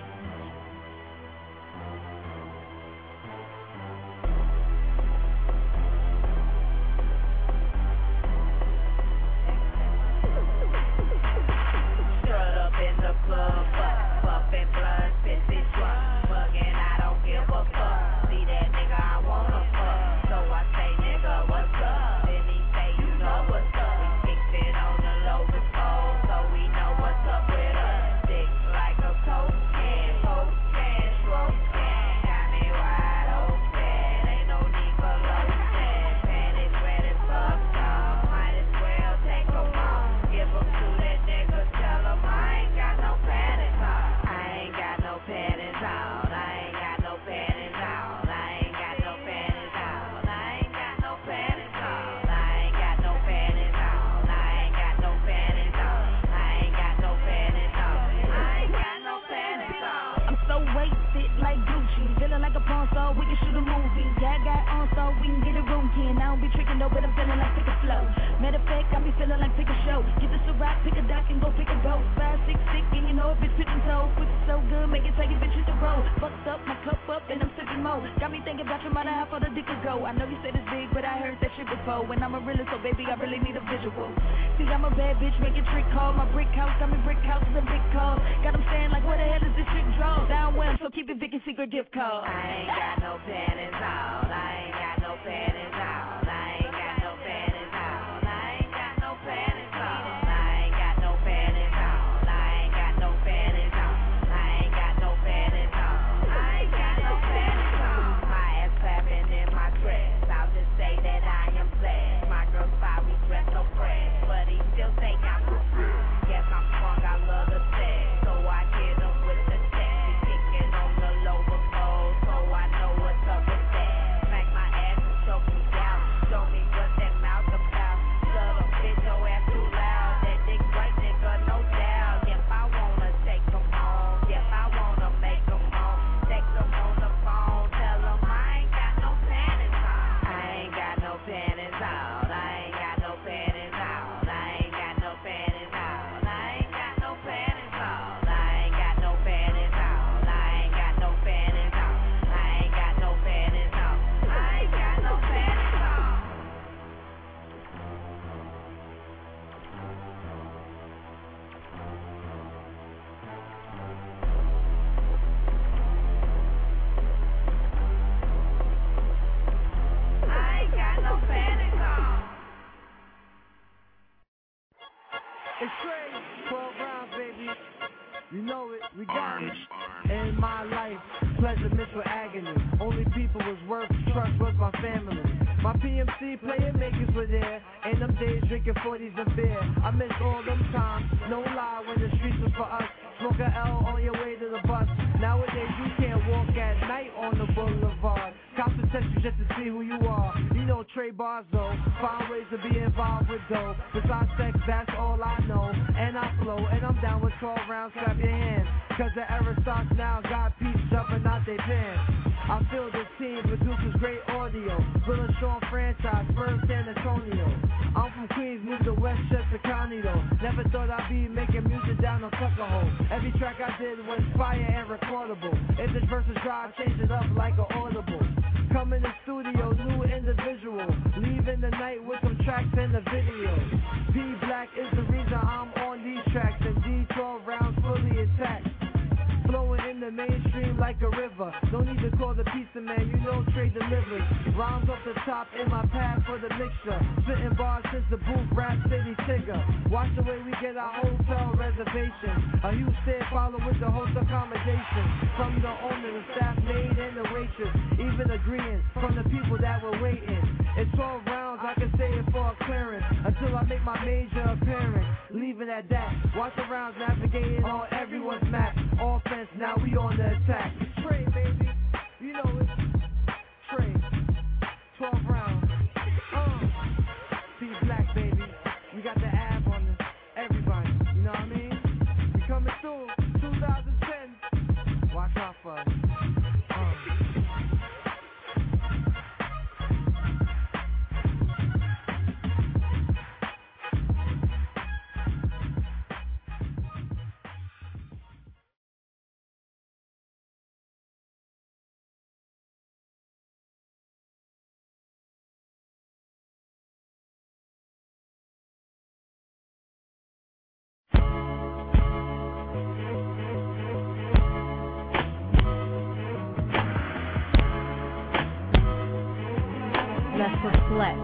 Strut up in the club, puffin' blood, pissy drunk, bugging, I don't give a fuck. See that nigga, I wanna fuck, so I say, nigga, what's up? Then he say, you know what's up. We kicked it on the low before, so we know what's up with us. Thick like a coke can, stroke can, got me wide open. Ain't no need for lotion. Panties red and fucked up, might as well take 'em off. Give 'em to that nigga, tell 'em I ain't got no panties on. I ain't got no panties on. I ain't got no panties on. I ain't got no panties on. I ain't got no panties on. I ain't got no panties on. I ain't got no panties on. I ain't got no panties on. I ain't got no panties on. I'm so wasted like Gucci, feeling like a porn star, we can shoot a movie. Yeah, I got on so we can get a room key. And I don't be tricking though, but I'm feeling like pick a flow. Matter of fact, I be feeling like pick a show. Get this a rock, pick a dock and go pick a boat. 5, 6, sick, and you know if it's pitching toe. Quick so good, make it take a bitch hit the road. Fucked up, my cup up, and I'm sipping more. Got me thinking about your mother, how far the dick could go. I know you said it's big, but I heard that shit before. When I'm a realist, so baby, I really need a visual. See, I'm a bad bitch, make a trick call. My brick house, got me brick houses and big cars. Got them saying like, where the hell is this chick draw? Down well, so keep it Vicky secret gift card. I ain't got no panties on. I ain't got no panties on. I ain't got no panties on. I ain't got no panties on. I ain't got no panties on. I ain't got no panties on. I ain't got no panties on. I ain't got no panties on. My ass clapping in my dress. I'll just say that I am blessed. My girl thought we dress so fresh, but he still think I'm a freak. Guess I'm strong, I love the sex, so I hit him with the sex. He kicking on the lower pole, so I know what's up with that. Smack my ass and choke me out. Show me what that mouth about. Shut up, bitch, your ass too loud. That dick right, nigga, no doubt. Yep, I wanna take 'em home. Yep, I wanna make 'em home. Take 'em on the phone. Tell 'em I ain't got no panties on. I ain't got no panties on. I ain't got no panties on. I ain't got no panties on. I ain't got no panties on. I ain't got no panties on. I ain't got no panties on. I ain't got no panties on. I ain't got no panties on. I ain't got no panties on. It's straight 12 rounds, baby. You know it, we got it. In my life, pleasure mixed with agony. Only people was worth trust was my family. My PMC player makers were there, and them days drinking 40s of beer. I miss all them times, no lie, when the streets was for us. Smoke a L on your way to the bus. Nowadays you can't walk at night on the boulevard. Cops will test you just to see who you are. You know Trey Barzo, find ways to be involved with dough. Besides sex, that's all I know. And I flow, and I'm down with 12 rounds, clap your hands. Cause the era starts now, got peeps jumping out their pants. I feel this team produces great audio. Will and Sean franchise, Spurs San Antonio. I'm from Queens, moved to Westchester County though. Never thought I'd be making music down on Tuckahoe. Every track I did was fire and recordable. If this verse is dry, I change it up like an audible. Come in the studio, new individual. Leaving the night with some tracks in the video. P Black is the reason I'm on these tracks, and D12 rounds fully intact. Flowing in the mainstream like a river. No need to call the peace listen, man, you know Trey delivers. Rhymes off the top in my path for the mixture. Spitting bars since the booth, rap city tigger. Watch the way we get our hotel reservation. A huge stare follow with the host accommodation. From the owner, the staff maid, and the waitress. Even agreeing from the people that were waiting. It's 12 rounds, I can say it for a clearance. Until I make my major appearance. Leaving at that. Watch the rounds navigating on everyone's map. Offense, now we on the attack. Trey, baby. You know it's Trey. 12 rounds. See black, baby. We got the ab on this. Everybody. You know what I mean? We coming through. 2010. Watch out for us. Let's reflect.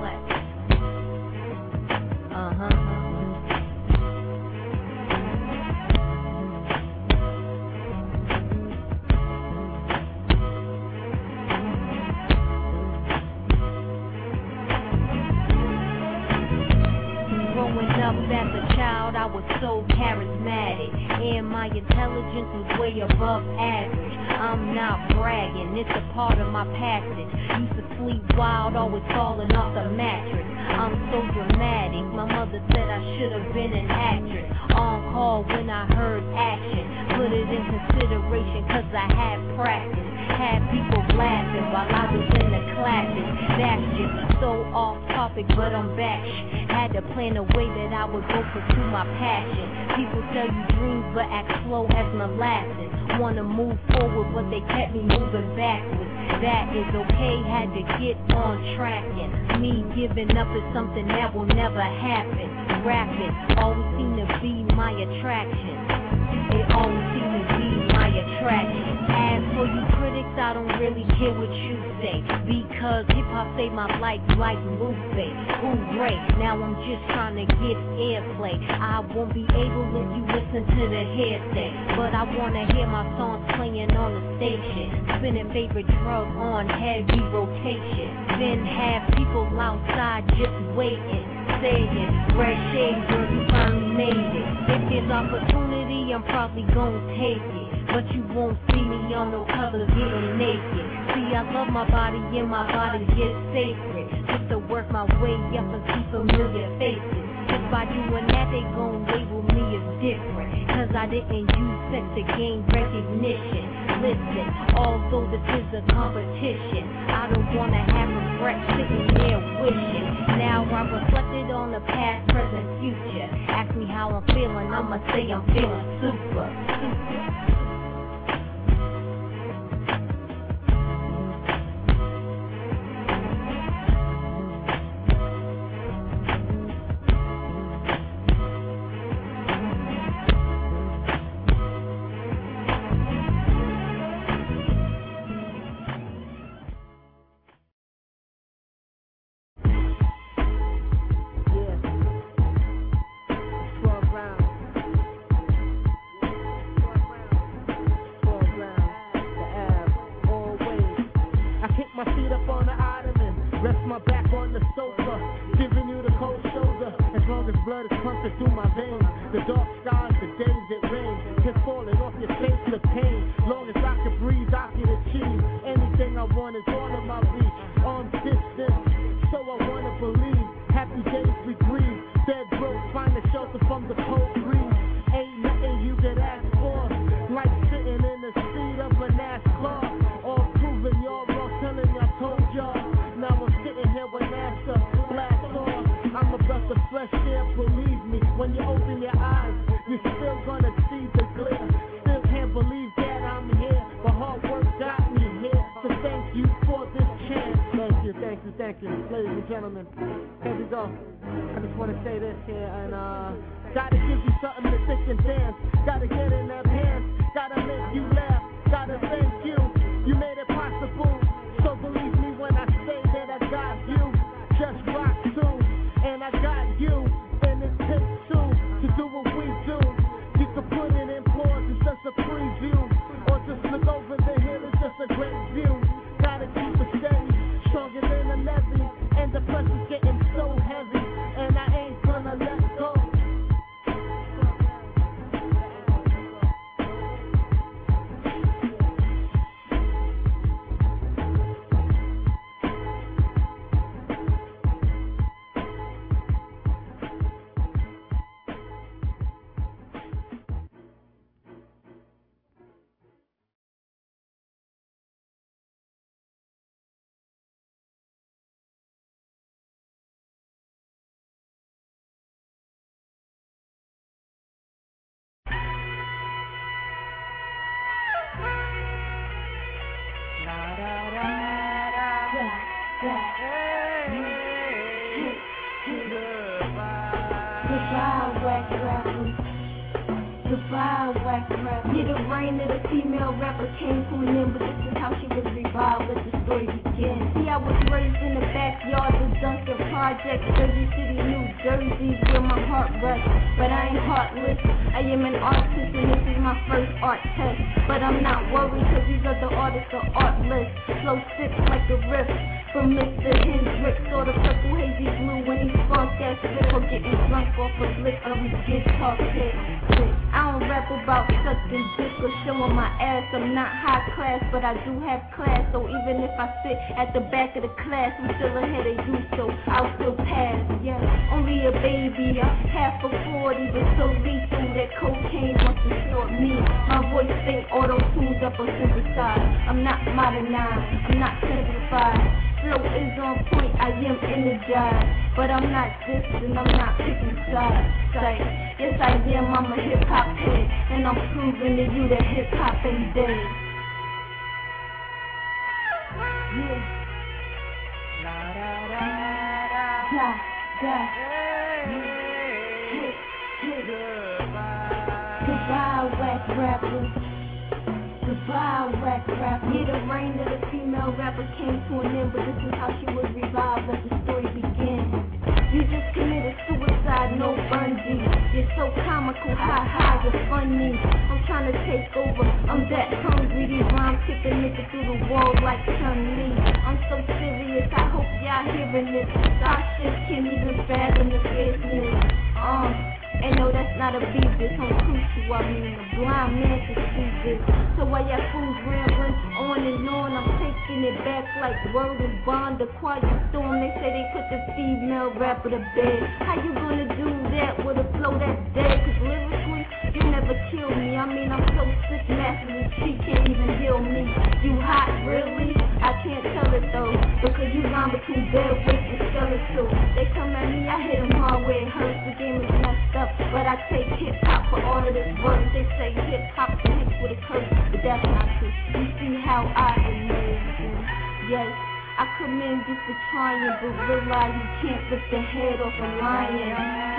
Growing up as a child, I was so charismatic, and my intelligence was way above average. I'm not bragging, it's a part of my passage. Used to sleep wild, always falling off the mattress. I'm so dramatic, my mother said I should have been an actress. On call when I heard action, put it in consideration cause I had practice. Had people laughing while I was in the classes. That's just so off topic, but I'm back. Had to plan a way that I would go pursue my passion. People tell you dreams but act slow as molasses. Wanna move forward but they kept me moving backwards. That is okay, had to get on tracking. Me giving up is something that will never happen. Rapping always seem to be my attraction. It always seem to be my attraction. As for you critics, I don't really care what you say, because hip-hop saved my life like Lupe. Hooray, now I'm just trying to get airplay. I won't be able if you listen to the hearsay, but I wanna hear my songs playing on the station. Spinning favorite drug on heavy rotation. Then have people outside just waiting, saying, "Red shade, girl, you finally made it." If there's opportunity, I'm probably gonna take it, but you won't see me on no cover getting naked. See, I love my body and my body gets sacred. Just to work my way up and see familiar faces. Just by doing that, they gon' label me as different, cause I didn't use sex to gain recognition. Listen, although this is a competition, I don't wanna have regrets sitting there wishing. Now I reflected on the past, present, future. Ask me how I'm feeling, I'ma say I'm feeling super. Goodbye, whack rappers. Goodbye, whack rappers. Yeah, the reign of the female rapper came to an end, but this is how she was revived. Let the story begin. See, I was raised in the backyard of Duncan Project, Jersey City, New Jersey, where my heart rests. But I ain't heartless. I am an artist, and this is my first art test. But I'm not worried, cause these other artists are artless. Flow sick like a riff from Mr. Hendrix, or the purple hazy blue when he funk that spit, or getting drunk off a lick of his guitar pick. I don't rap about sucking dick or showing my ass. I'm not high class, but I do have class. So even if I sit at the back of the class, I'm still ahead of you, so I'll still pass. Yeah, only a baby, half a 40, but so lethal that cocaine wants to short me. My voice ain't auto-tuned up or synthesized. I'm not modernized, I'm not simplified. Flow is on point, I am energized. But I'm not distant, I'm not picking sides. Yes I am, I'm a hip-hop head, and I'm proving to you that hip-hop ain't dead. Yeah. La da da da da. Goodbye, whack rappers. Goodbye, whack rapper. Yeah, the reign of the female rapper came to an end, but this is how she was revived. Let the story begin. You just committed suicide, no bungee. You're so comical, ha ha, you're funny. I'm trying to take over, I'm that hungry. These rhymes kick a nigga through the wall like Chun-Li. I'm so serious, I hope y'all hearing this. Starship can't even fathom the business. And no, that's not a beat, this I'm crucial, I mean a blind man to see this. So while y'all fools rambling on and on, I'm taking it back like Word is Bond, the Quiet Storm. They say they put the female rapper to bed. How you gonna do that with a flow that's dead? Cause lyrically, you never kill me. I mean, I'm so sick, masterless, she can't even heal me. You hot, really? I can't tell it though, because you rhyme between dead weight and skeletal. They come at me, I hit them hard where it hurts. The game is messed up, but I take hip-hop for all of this work. They say hip-hop connects with a curse, but that's not true. You see how I emerge. Yes, I come in just for trying, but realize you can't rip the head off a lion.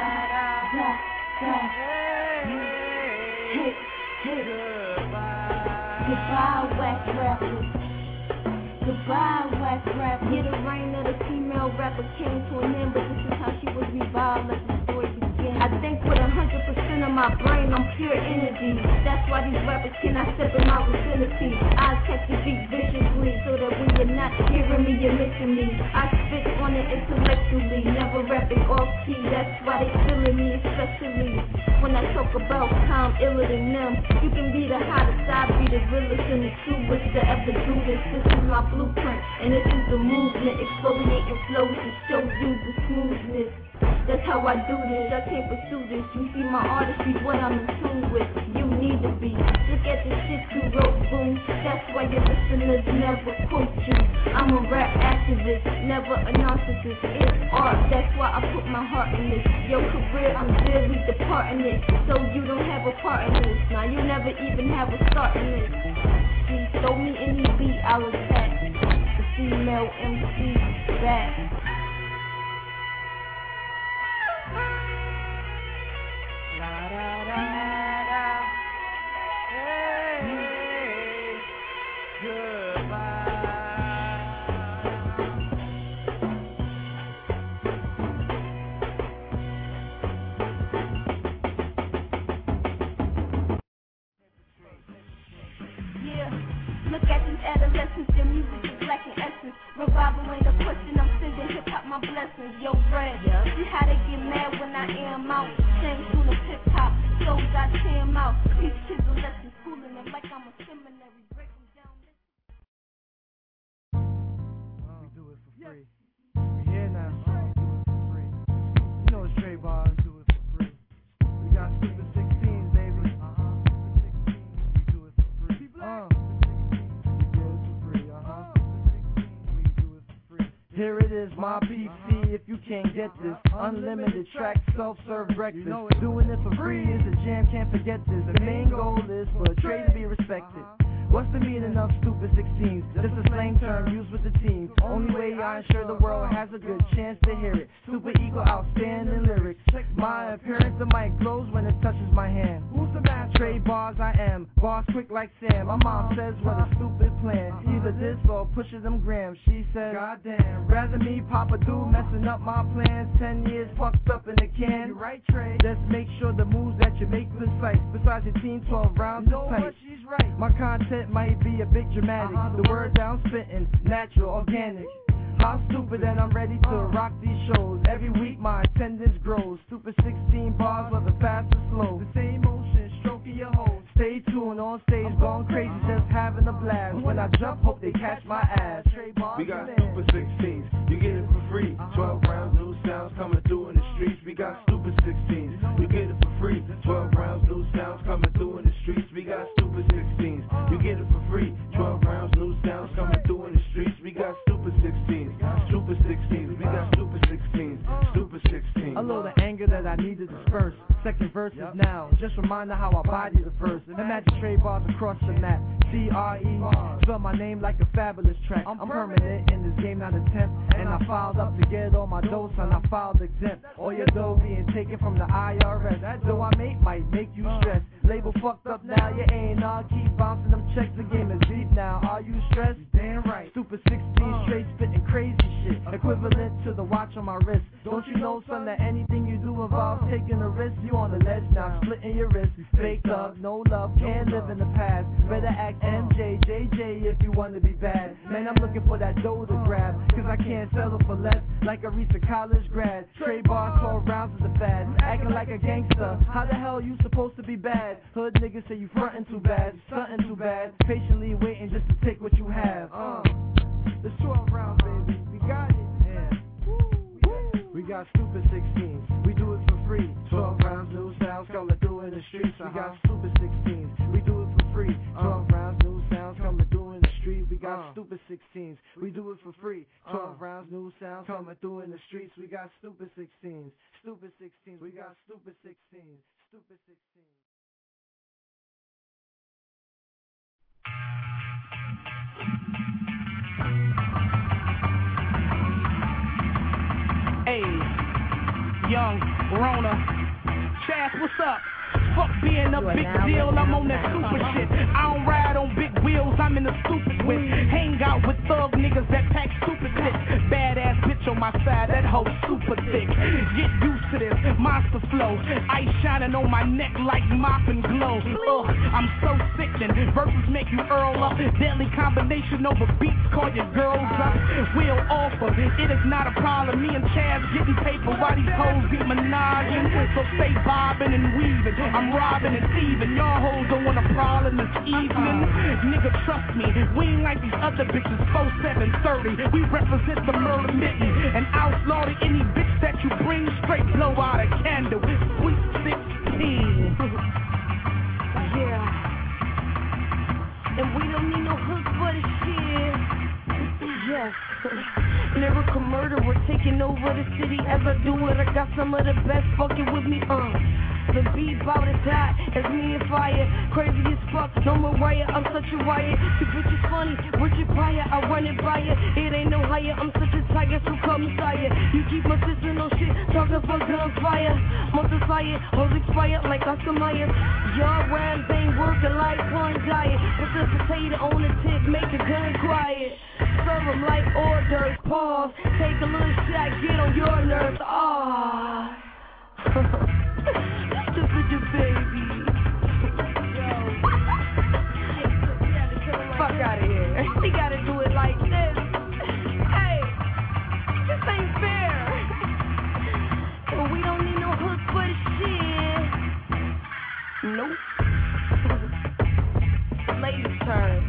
Goodbye, whack rappers. Goodbye, whack rappers. Yeah, the reign of the female rapper came to an end, but this is how she was revived. Let the story begin. I think with 100% of my brain, I'm pure energy. That's why these rappers cannot step in my vicinity. I attack the beat viciously, so that when you're not hearing me, you're missing me. I spit on it intellectually, never rapping off key. That's why they feeling me, especially when I talk about time iller than them. You can be the hottest, I be the realest and the truest to ever do this. This is my blueprint, and this is the movement. Exfoliating flows to show you the smoothness. That's how I do this, I can't pursue this. You see my artistry, what I'm in tune with. You need to be. Look at the shit you wrote, boom. That's why your listeners never quote you. I'm a rap activist, never a narcissist. It's art, that's why I put my heart in this. Your career, I'm dearly departing it, so you don't have a part in this. Now you never even have a start in this. See, throw me any beat, I'll attack. The female MC back. Look at these adolescents, their music is lacking essence. Revival ain't a question, I'm sending hip-hop my blessings. Yo, Brad, see how they get mad when I am out. Same tune of hip-hop, shows I tear them out. Teach kids a lesson, schooling them like I'm a seminary. Break them down. We do it for free. We here now, we do it for free. You know it's Trey Bars, do it for free. We got Super 16s, baby. We do it for free. Here it is, my PC, if you can't get this. Unlimited track, self-serve breakfast. Doing it for free is a jam, can't forget this. The main goal is for a trade to be respected. What's the meaning of Stupid 16s? Just a slang term used with the team. Only way I ensure the world has a good chance to hear it. Super equal, outstanding lyrics. My my appearance, the mic glows when it touches my hand. Who's the master? Trade bars I am, bars quick like Sam. My mom says what a stupid plan. Either this or pushes them grams. She says, goddamn, rather me pop a dude messing up my plans. 10 years fucked up in the can. You right, Trey? Just make sure the moves that you make precise. Besides your team, 12 rounds is tight. She's right. My content might be a bit dramatic. The words I'm spitting, natural, organic. How stupid that I'm ready to rock these shows. Every week my attendance grows. Stupid 16 bars, whether fast or slow. The same motion, stroking your hose. Stay tuned on stage, going crazy, just having a blast. When I jump, hope they catch my ass. We got Super 16s, you get it for free. 12 rounds, new sounds coming through in the streets. We got Super 16s, you get it for free. 12 rounds, new sounds coming through in the streets. We got Super 16s, you get it for free. 12 rounds, new sounds coming through in the streets. We got Super 16s, Super 16s. We got Super 16s, Super 16s. A little anger that I need to disperse. Second verse is now, just reminder how I body the first. Imagine trade bars across the map. C-R-E, spell my name like a fabulous track. I'm permanent in this game, not a temp. And I filed up to get all my dough, son, I filed exempt. All your dough being taken from the IRS. That dough I make might make you stressed. Label fucked up now, you ain't all. Keep bouncing them checks, the game is deep now. Are you stressed? Damn right. Super 16 straight spitting crazy shit. Equivalent to the watch on my wrist. Don't you know, son, that anything you do involves taking a risk? You on the ledge now, splitting your wrist. Fake love, no love, can't live in the past. Better act MJ, JJ if you want to be bad. Man, I'm looking for that dough to grab, cause I can't settle for less, like a recent college grad. Trade bars, 12 rounds is a fad. Acting like a gangster, how the hell you supposed to be bad? Hood niggas say you frontin' too bad, stuntin' too bad. Patiently waiting just to take what you have. It's 12 rounds, baby, we got it. We got Super 16s, we do it for free. 12 rounds, new sounds coming through in the streets. We got Super 16s, we do it for free. 12 rounds, new sounds coming through in the street. We got Super 16s, we do it for free. 12 rounds, new sounds coming through in the streets. We got Super 16s, Super 16s, we got Super 16s, Super 16s. Hey, young Rona, Chaz, what's up? Fuck being a big deal, I'm on that super shit. I don't ride on big wheels, I'm in the stupid whip. Hang out with thug niggas that pack stupid clips. Badass bitch on my side, that hoe super thick. Get used to this monster flow. Ice shining on my neck like mop and glow. Ugh, I'm so sickening. Verses make you earl up. Deadly combination over beats, call your girls up. We'll offer, it is not a problem. Me and Chaz getting paper while these hoes be menaging. So stay bobbing and weaving. I'm robbing and thieving. Y'all hoes don't want a problem this evening. Nigga, trust me, we ain't like these other bitches. 4730, we represent the murder mitten and outlaw to any bitch that you bring. Straight blow out a candle. Sweet 16. Yeah. And we don't need no hook for the shit. Yes. Lyrical murder, we're taking over the city. As I do it, I got some of the best fucking with me. The beat bout to die as me and fire. Crazy as fuck, no Mariah, I'm such a riot. You bitches funny, Richard Pryor, I run it by ya. It ain't no higher, I'm such a tiger, so call me sire. You keep my sister no shit, talking for gunfire. Multiply it, hoes expired like Oscar Mayer. Y'all rhymes ain't working like one diet. Put the potato on the tip, make the gun quiet. Serve them like hors d'oeuvres, pause. Take a little shot, get on your nerves, Just with your baby. Fuck out of here. We gotta do it like this. Hey, this ain't fair. But we don't need no hook for the shit. Nope. Ladies' turn.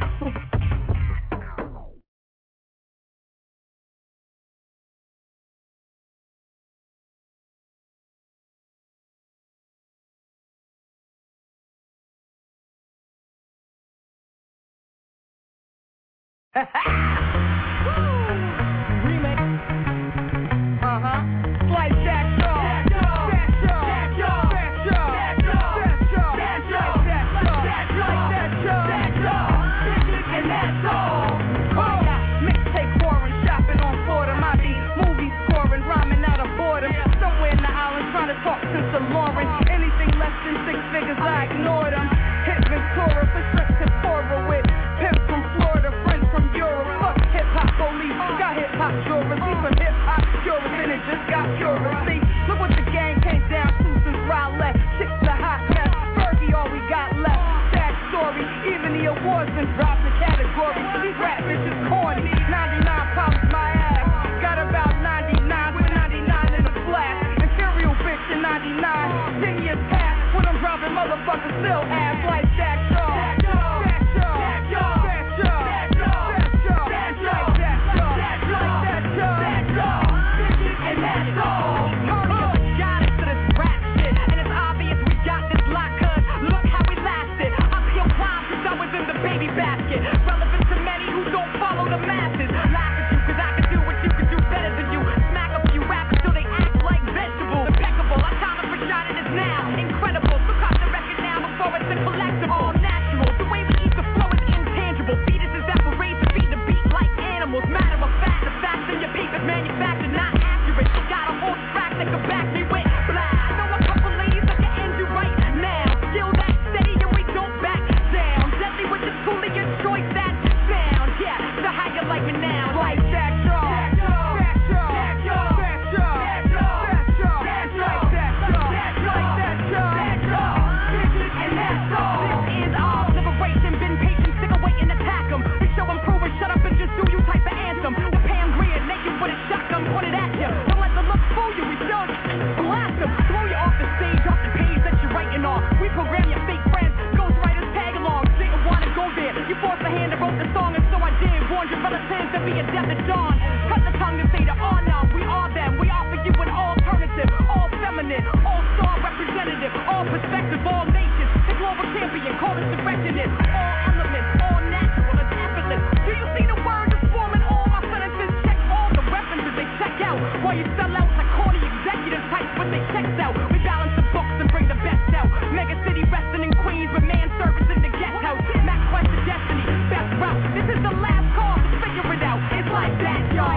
Remix. Slice that mixtape pouring, shopping on Fordham. I be movie scoring, rhyming out of boredom. Somewhere in the island trying to talk since the Lauren. Anything less than 6 figures, I ignored them. Hit Ventura for strips and Pora with pimp from Florida, friends from Europe. Fuck hip-hop police, got hip-hop jurors. Even hip-hop jurors, and it just got purist. See, look what the gang came down to since Rowlett. Chicks the hot mess, Fergie all we got left. Sad story, even the awards been dropped in categories. These rap bitches corny, 99 pounds my ass. Got about 99 with 99 in the flash. Imperial bitch in 99, 10 years past. When I'm dropping motherfuckers still ass like Jack Shaw. Relevant to many who don't follow the masses. Laugh at you cause I can do what you can do better than you. Smack a few rappers till they act like vegetables. Impeccable, our time for shining is now. Incredible, look out the record now before it's a collectible. All natural, the way we eat the flow is intangible. Fetuses that were raised to beat the beat like animals. Matter of fact, the facts in your papers manufactured, not accurate. You got a whole track that can back me with blah. I know a couple ladies that can end you right now. Still that steady and we don't back down. Deadly with the tool of your choice, that sound. Yeah, so how you like me now? Like that, y'all. Shut up and just do you type of anthem. The Pam Grier naked with a shotgun pointed at you. Don't let the look fool you, we still blast them. Throw you off the stage, off the page that you're writing on. We program your fake friends, ghostwriters tag along. Didn't want to go there, you forced the hand that wrote the song, and so I did. Warned your relatives to be a death at dawn. Cut the tongue and say the all now, we are them. We offer you an alternative, all feminine, all star representative, all perspective, all nations. The global champion, call us directionist. All elements, all natural, it's effortless. Do you see the word that's forming all my sentences? Check all the references they check out. While you sell out like corny executive types, but they checks out. We balance the books and bring the best out. Mega city resting in Queens with man service in the guest house. Mac quest of destiny, best route. This is the last call to figure it out. It's like that, y'all.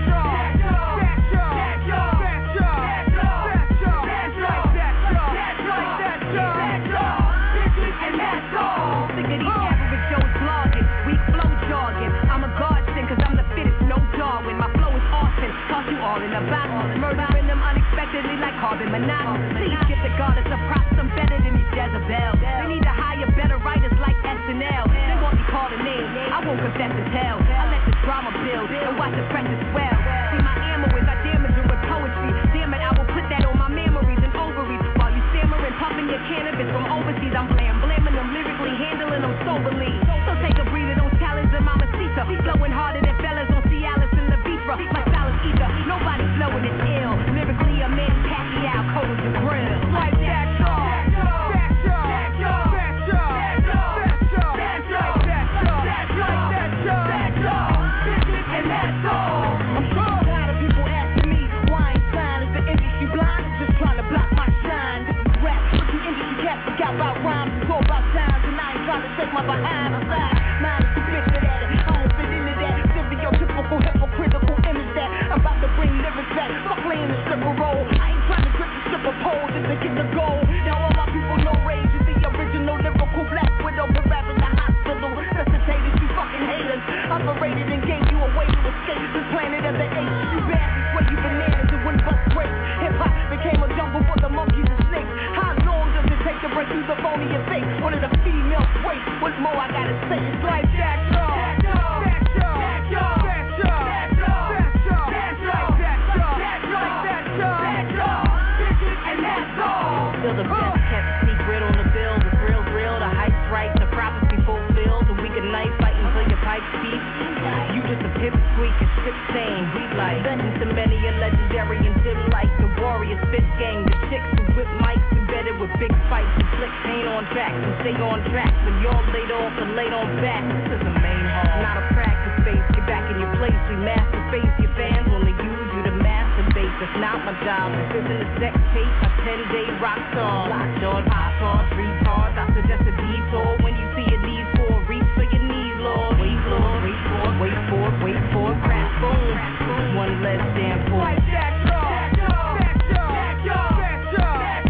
Toss you all in a box, murdering them unexpectedly like carbon monoxide. Please give the goddess a prop, some better than these Jezebel. They need to hire better writers like SNL. They want me called a name, I won't confess and tell. I let the drama build and watch the pressure swell. See my ammo is I damage you with poetry. Damn it, I will put that on my memories and ovaries. While you stammering, puffing your cannabis from overseas, I'm blaming them lyrically, handling them soberly. So take a breather, don't challenge the mamacita. Flowing harder than fellas on Cialis and Levitra. My style is either, nobody flowing is ill. Lyrically, a man Pacquiao, cold as the grill. Like that, y'all. I'm so tired of people asking me why I ain't signed. Is the industry blind or just trying to block my shine? This is rap, but the industry cats forgot about rhymes. It's all about times, and I ain't trying to take my behind aside. Mine is too bitter at it, I don't fit into that stereotypical, hypocritical image that I'm about to bring lyrics back. Fuck playing the stripper role. I ain't trying to grip the stripper pole just to get the goal. Now all my people know rage is the original lyrical black widow. Parade in the hospital, resuscitated you fucking haters. Operated and gave you a way to escape this planet of the apes. You bastards, where you bananas and wouldn't bust breaks. Hip hop became a jungle for the monkeys and snakes. How long does it take to break through the phony and fake? One of the female traits. What more I gotta say? It's like that, y'all. Still the best kept secret on the bill. The thrill's real, the hype's right, the prophecy fulfilled. The week of night fighting till your pipe speaks. You just a pip squeak and strip stain. We like legends to many a legendary and dim like the warrior spit gang. The chicks who whip mics embedded with big fights and flick paint on tracks and stay on tracks. When you're laid off and laid on back, this is the main hall, not a practice space. Get back in your place, we master face. Your fans only use you to masturbate. That's not my job. This isn't a sex tape, a 10-day rock song. Locked on, pop on, 3 parts. I suggest a detour when you see a need for a reach for your knees, Lord. Wait for it, crash, boom. One less damn point. Like that, y'all.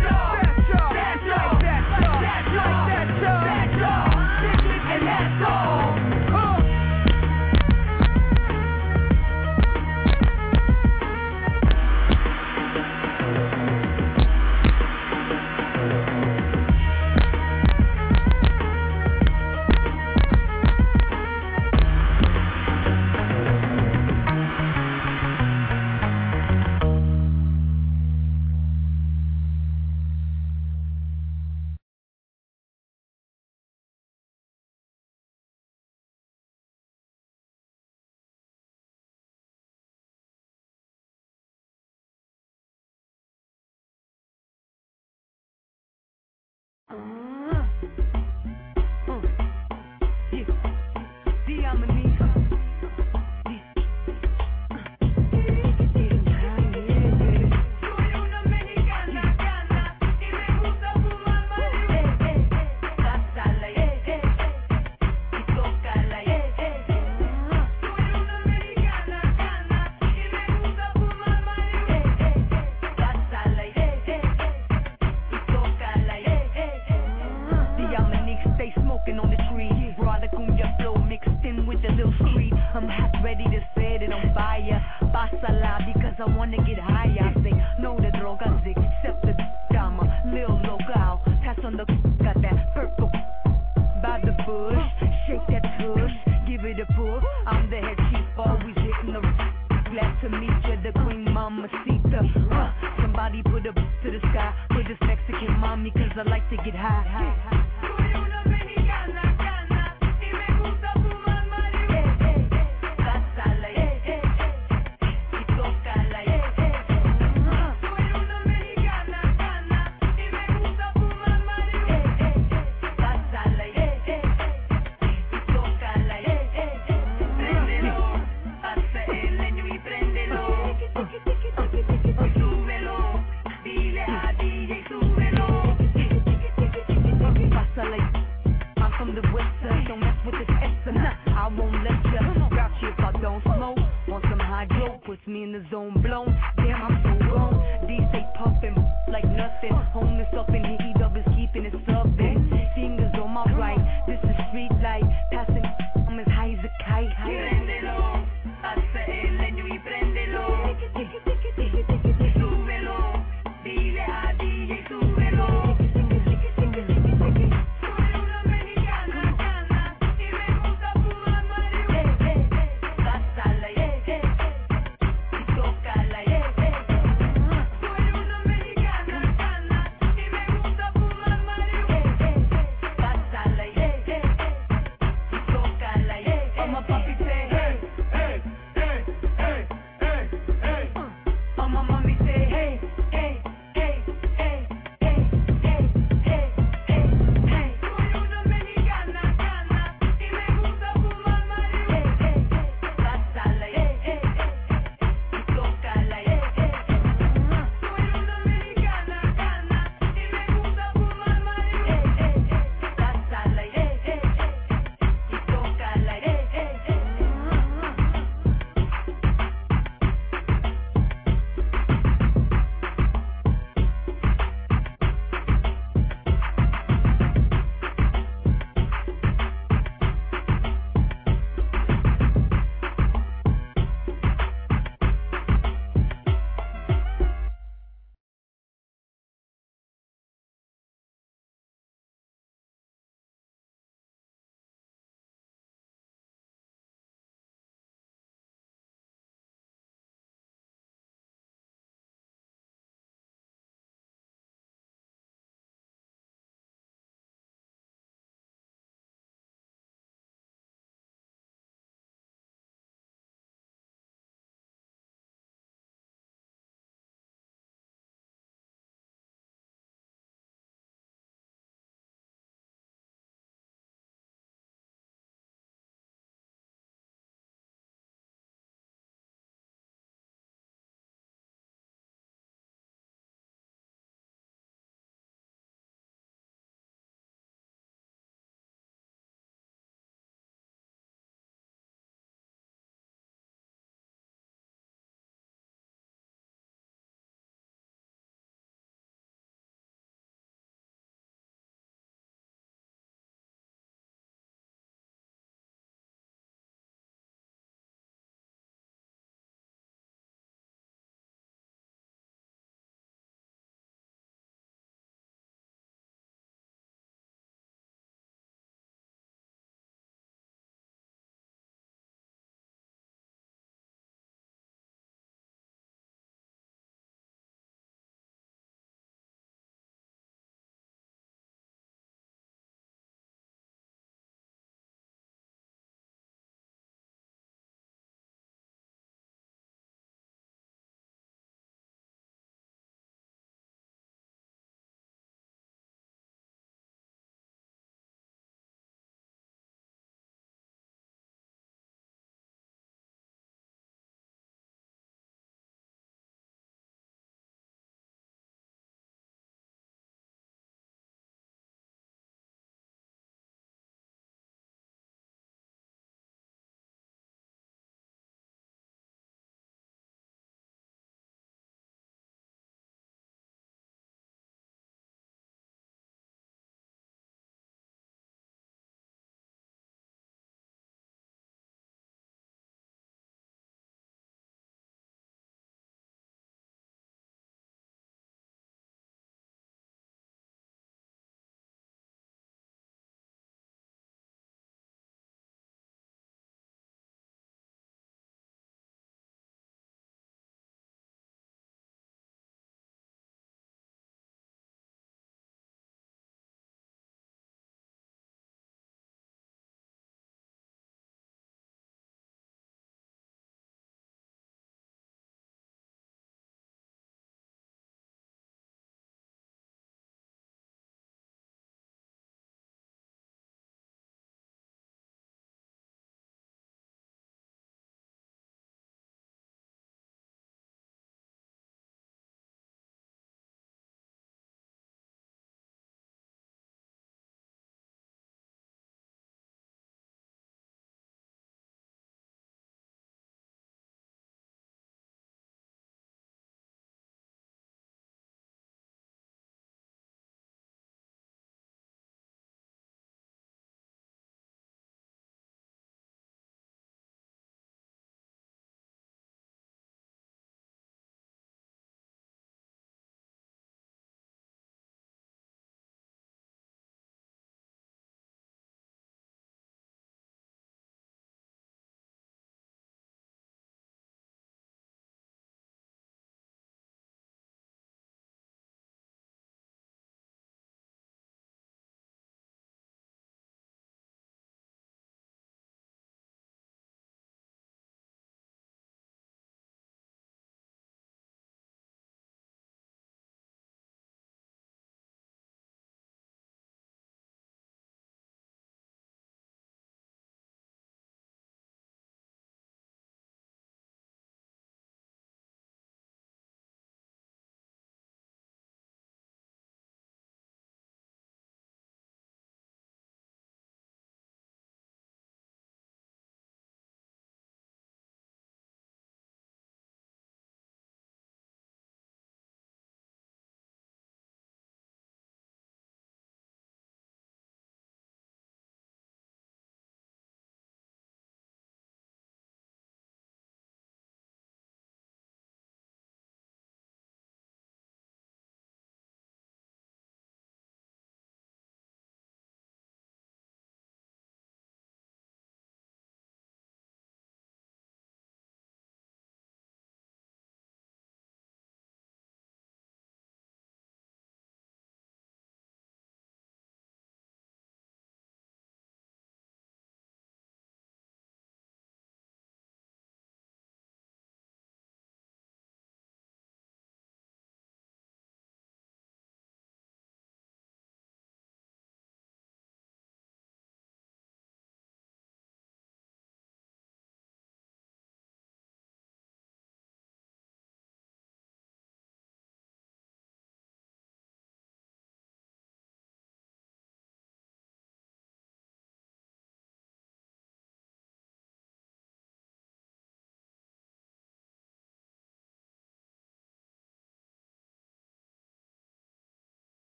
Tócala,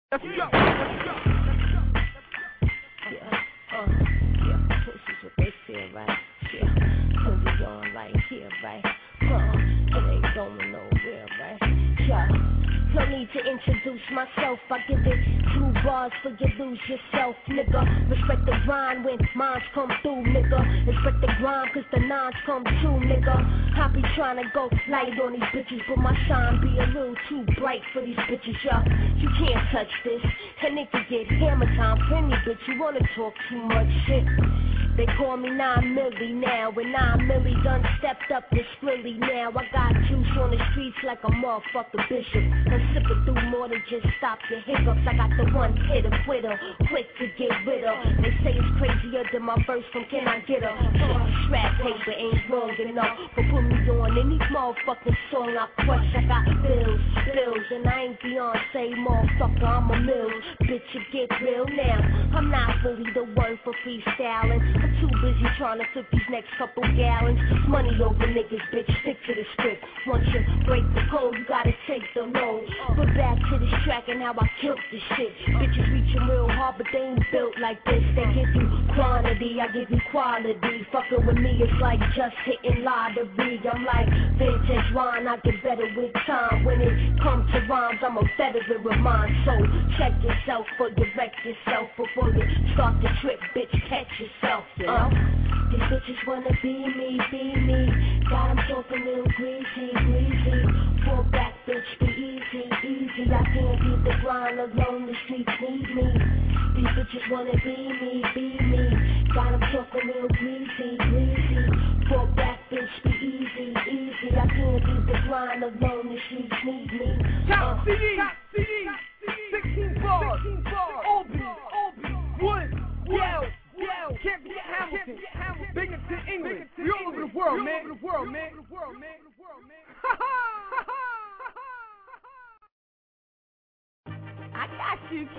Let's go. Yeah, this is what they feel, right? Yeah, put it on right here, right? It ain't going nowhere, right? Yeah. No need to introduce myself, I give it 2 bars for you lose yourself, nigga. Respect the grind when mines come through, nigga. Respect the grind cause the nines come too, nigga. I be trying to go light on these bitches, but my shine be a little too bright for these bitches, y'all. You can't touch this, and it can get hammer time plenty, bitch. You wanna talk too much shit. They call me 9 milli now, and 9 milli done stepped up to Skrilly now. I got juice on the streets like a motherfucker bishop. I'm sipping through more than just stop your hiccups. I got the one hitter quitter, quick to get rid of. They say it's crazier than my verse from Can I Get Her? Strap paper ain't long enough, but put me on any motherfucking song I crush. I got bills, and I ain't Beyonce, motherfucker, I'm a mill. Bitch, you get real now. I'm not really the one for freestyling. I'm too busy trying to flip these next couple gallons. Money over niggas, bitch, stick to the script. Once you break the code, you gotta take the load. But back to this track and how I killed this shit. Bitches reaching real hard, but they ain't built like this. They give you quantity, I give you quality. Fucking with me, it's like just hitting lottery. I'm like vintage wine, I get better with time. When it comes to rhymes, I'm a veteran with mine. So check yourself or you wreck yourself before you start the trip, bitch, catch yourself, you know? These bitches wanna be me, be me. Got 'em talking real greasy, greasy. Fall back, bitch, be easy, easy. I can't beat the grind alone, the streets need me. These bitches wanna be me, be me. Got 'em talking real greasy, greasy. Fall back, bitch, be easy, easy. I can't beat the grind alone, the streets need me. Top CD, 16 bars, Obi, Wood, Yale, can't be Hamilton, Binghamton, England. We all over the world, man. I got you,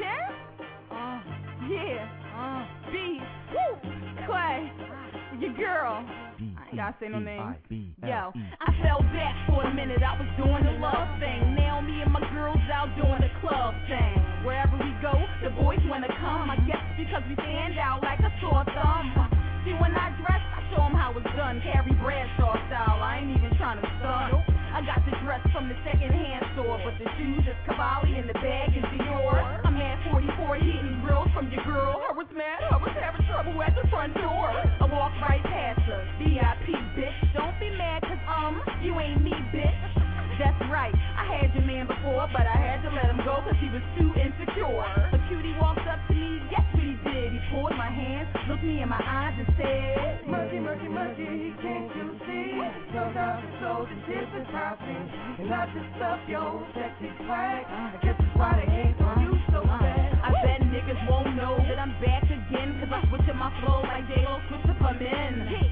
Kim. Yeah. B. Woo. Clay. Your girl. I ain't gotta say no name. Yo, I fell back for a minute. I was doing the love thing. Now me and my girls out doing the club thing. Wherever we go, the boys wanna come. I guess because we stand out like a sore thumb. See, when I dress, I show them how it's done. Carry Bradshaw style. I ain't even trying to stun. I got the dress from the second-hand store, but the shoes is Cavalli and the bag is Dior. I'm at 44 hitting grills from your girl. I was mad, I was having trouble at the front door. I walked right past her, VIP, bitch. Don't be mad, cause you ain't me, bitch. That's right, I had your man before, but I had to let him go cause he was too insecure. A cutie walked up to me, guess what he did? He pulled my hand, looked me in my eyes and said, Murky, murky, murky, can't you see? Your love is so disappointing. And I just love your sexy swag. I guess that's why they hate on you so bad. I bet niggas won't know that I'm back again, cause I switch up my flow like J-Lo switch up her men.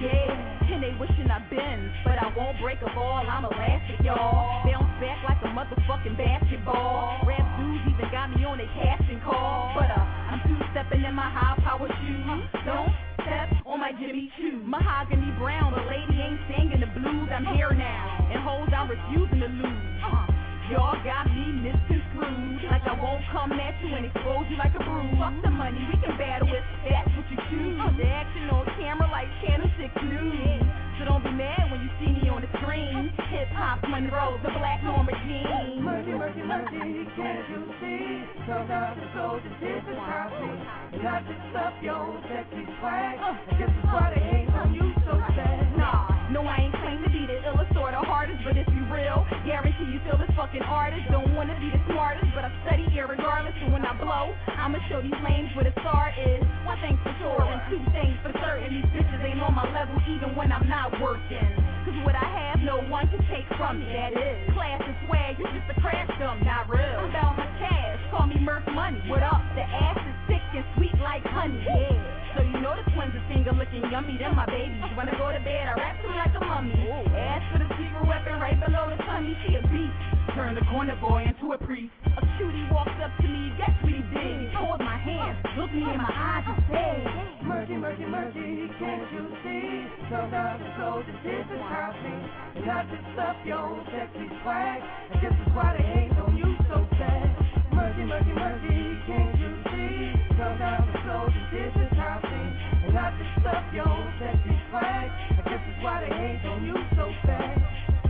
Yeah, and they wishing I've been, but I won't break a ball, I'm elastic, y'all. Bounce back like a motherfucking basketball. Rap dudes even got me on their casting call, but I'm two-stepping in my high-power shoes. Don't step on my Jimmy Choo. Mahogany brown, the lady ain't singing the blues. I'm here now, and hoes I'm refusing to lose. Y'all got me misconstrued, like I won't come at you and expose you like a bruise. Fuck the money, we can battle it, that's what you choose. The action on camera like Channel 6 News. So don't be mad when you see me on the screen. Hip-hop Monroe, the black Norma Jean. Murky, murky, murky, can't you see? Your love is so disappointing. And I just love your sexy swag. I guess that's why they hate on you so bad. Nah, no, I ain't claim to be the illest or the hardest, but if you real, guarantee you feel this fucking artist. Don't wanna be the smartest, but I study irregardless. And when I blow, I'ma show these lames where the star is. One thing for sure, and two things for certain. These bitches ain't on my level even when I'm not working. Cause what I have, no one can take from me. That is class and swag, you just a crash dumb, not real. I'm about my cash, call me Murph Money. What up? The ass is thick and sweet like honey. Yeah. So you know the twins are finger looking yummy, them my babies. When I go to bed, I wrap them like a mummy. Ask for the secret weapon right below the tummy. She a beast. Turn the corner boy into a priest. A cutie walks up to me, guess what he did? He pulled my hand, looked me in my eyes and said, Murky, murky, murky, can't you see? Your love is so disappointing. And I just love your sexy swag. I guess that's why they hate on you so bad. Mercy, mercy, mercy, can't you see? Come down the slow, this is how I see. And not the stuff your own sexy flag. I guess that's why they hate on you so bad.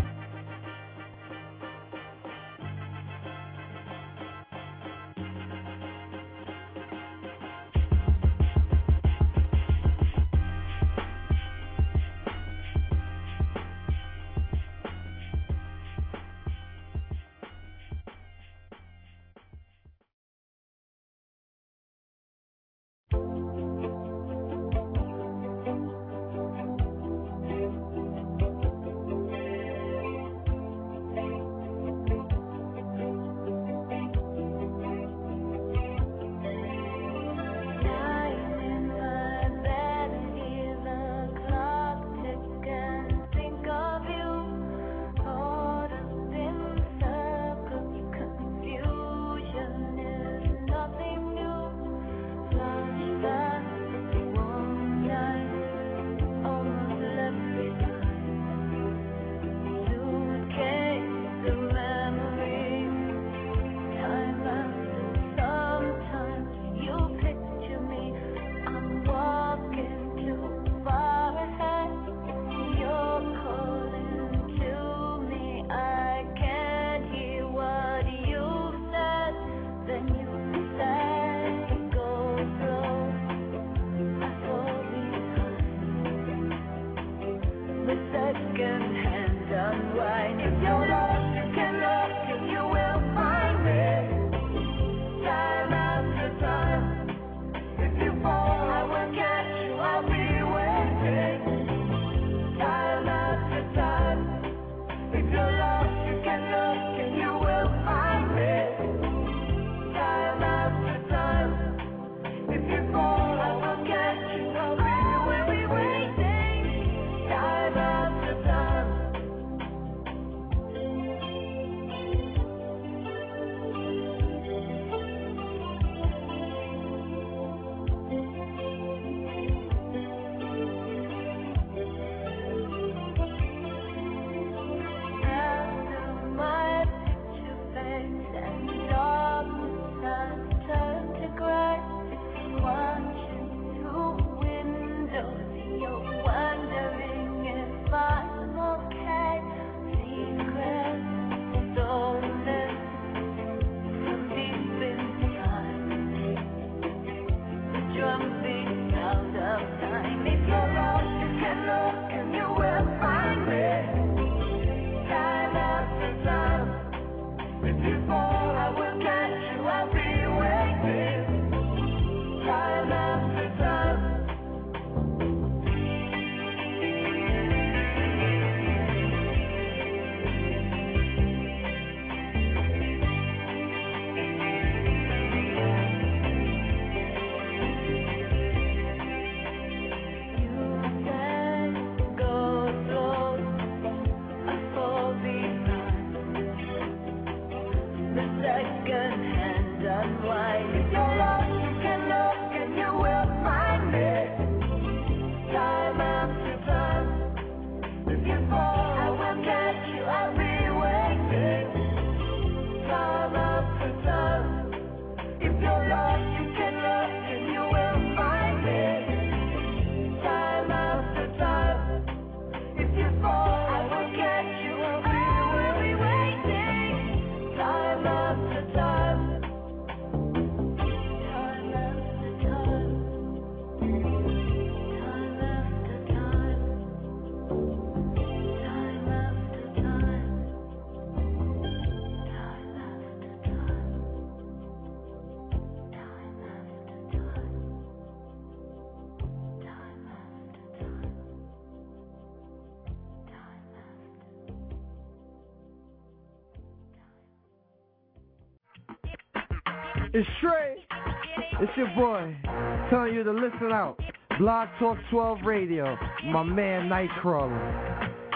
It's Trey. It's your boy. Telling you to listen out. Blog Talk 12 Radio. My man Nightcrawler.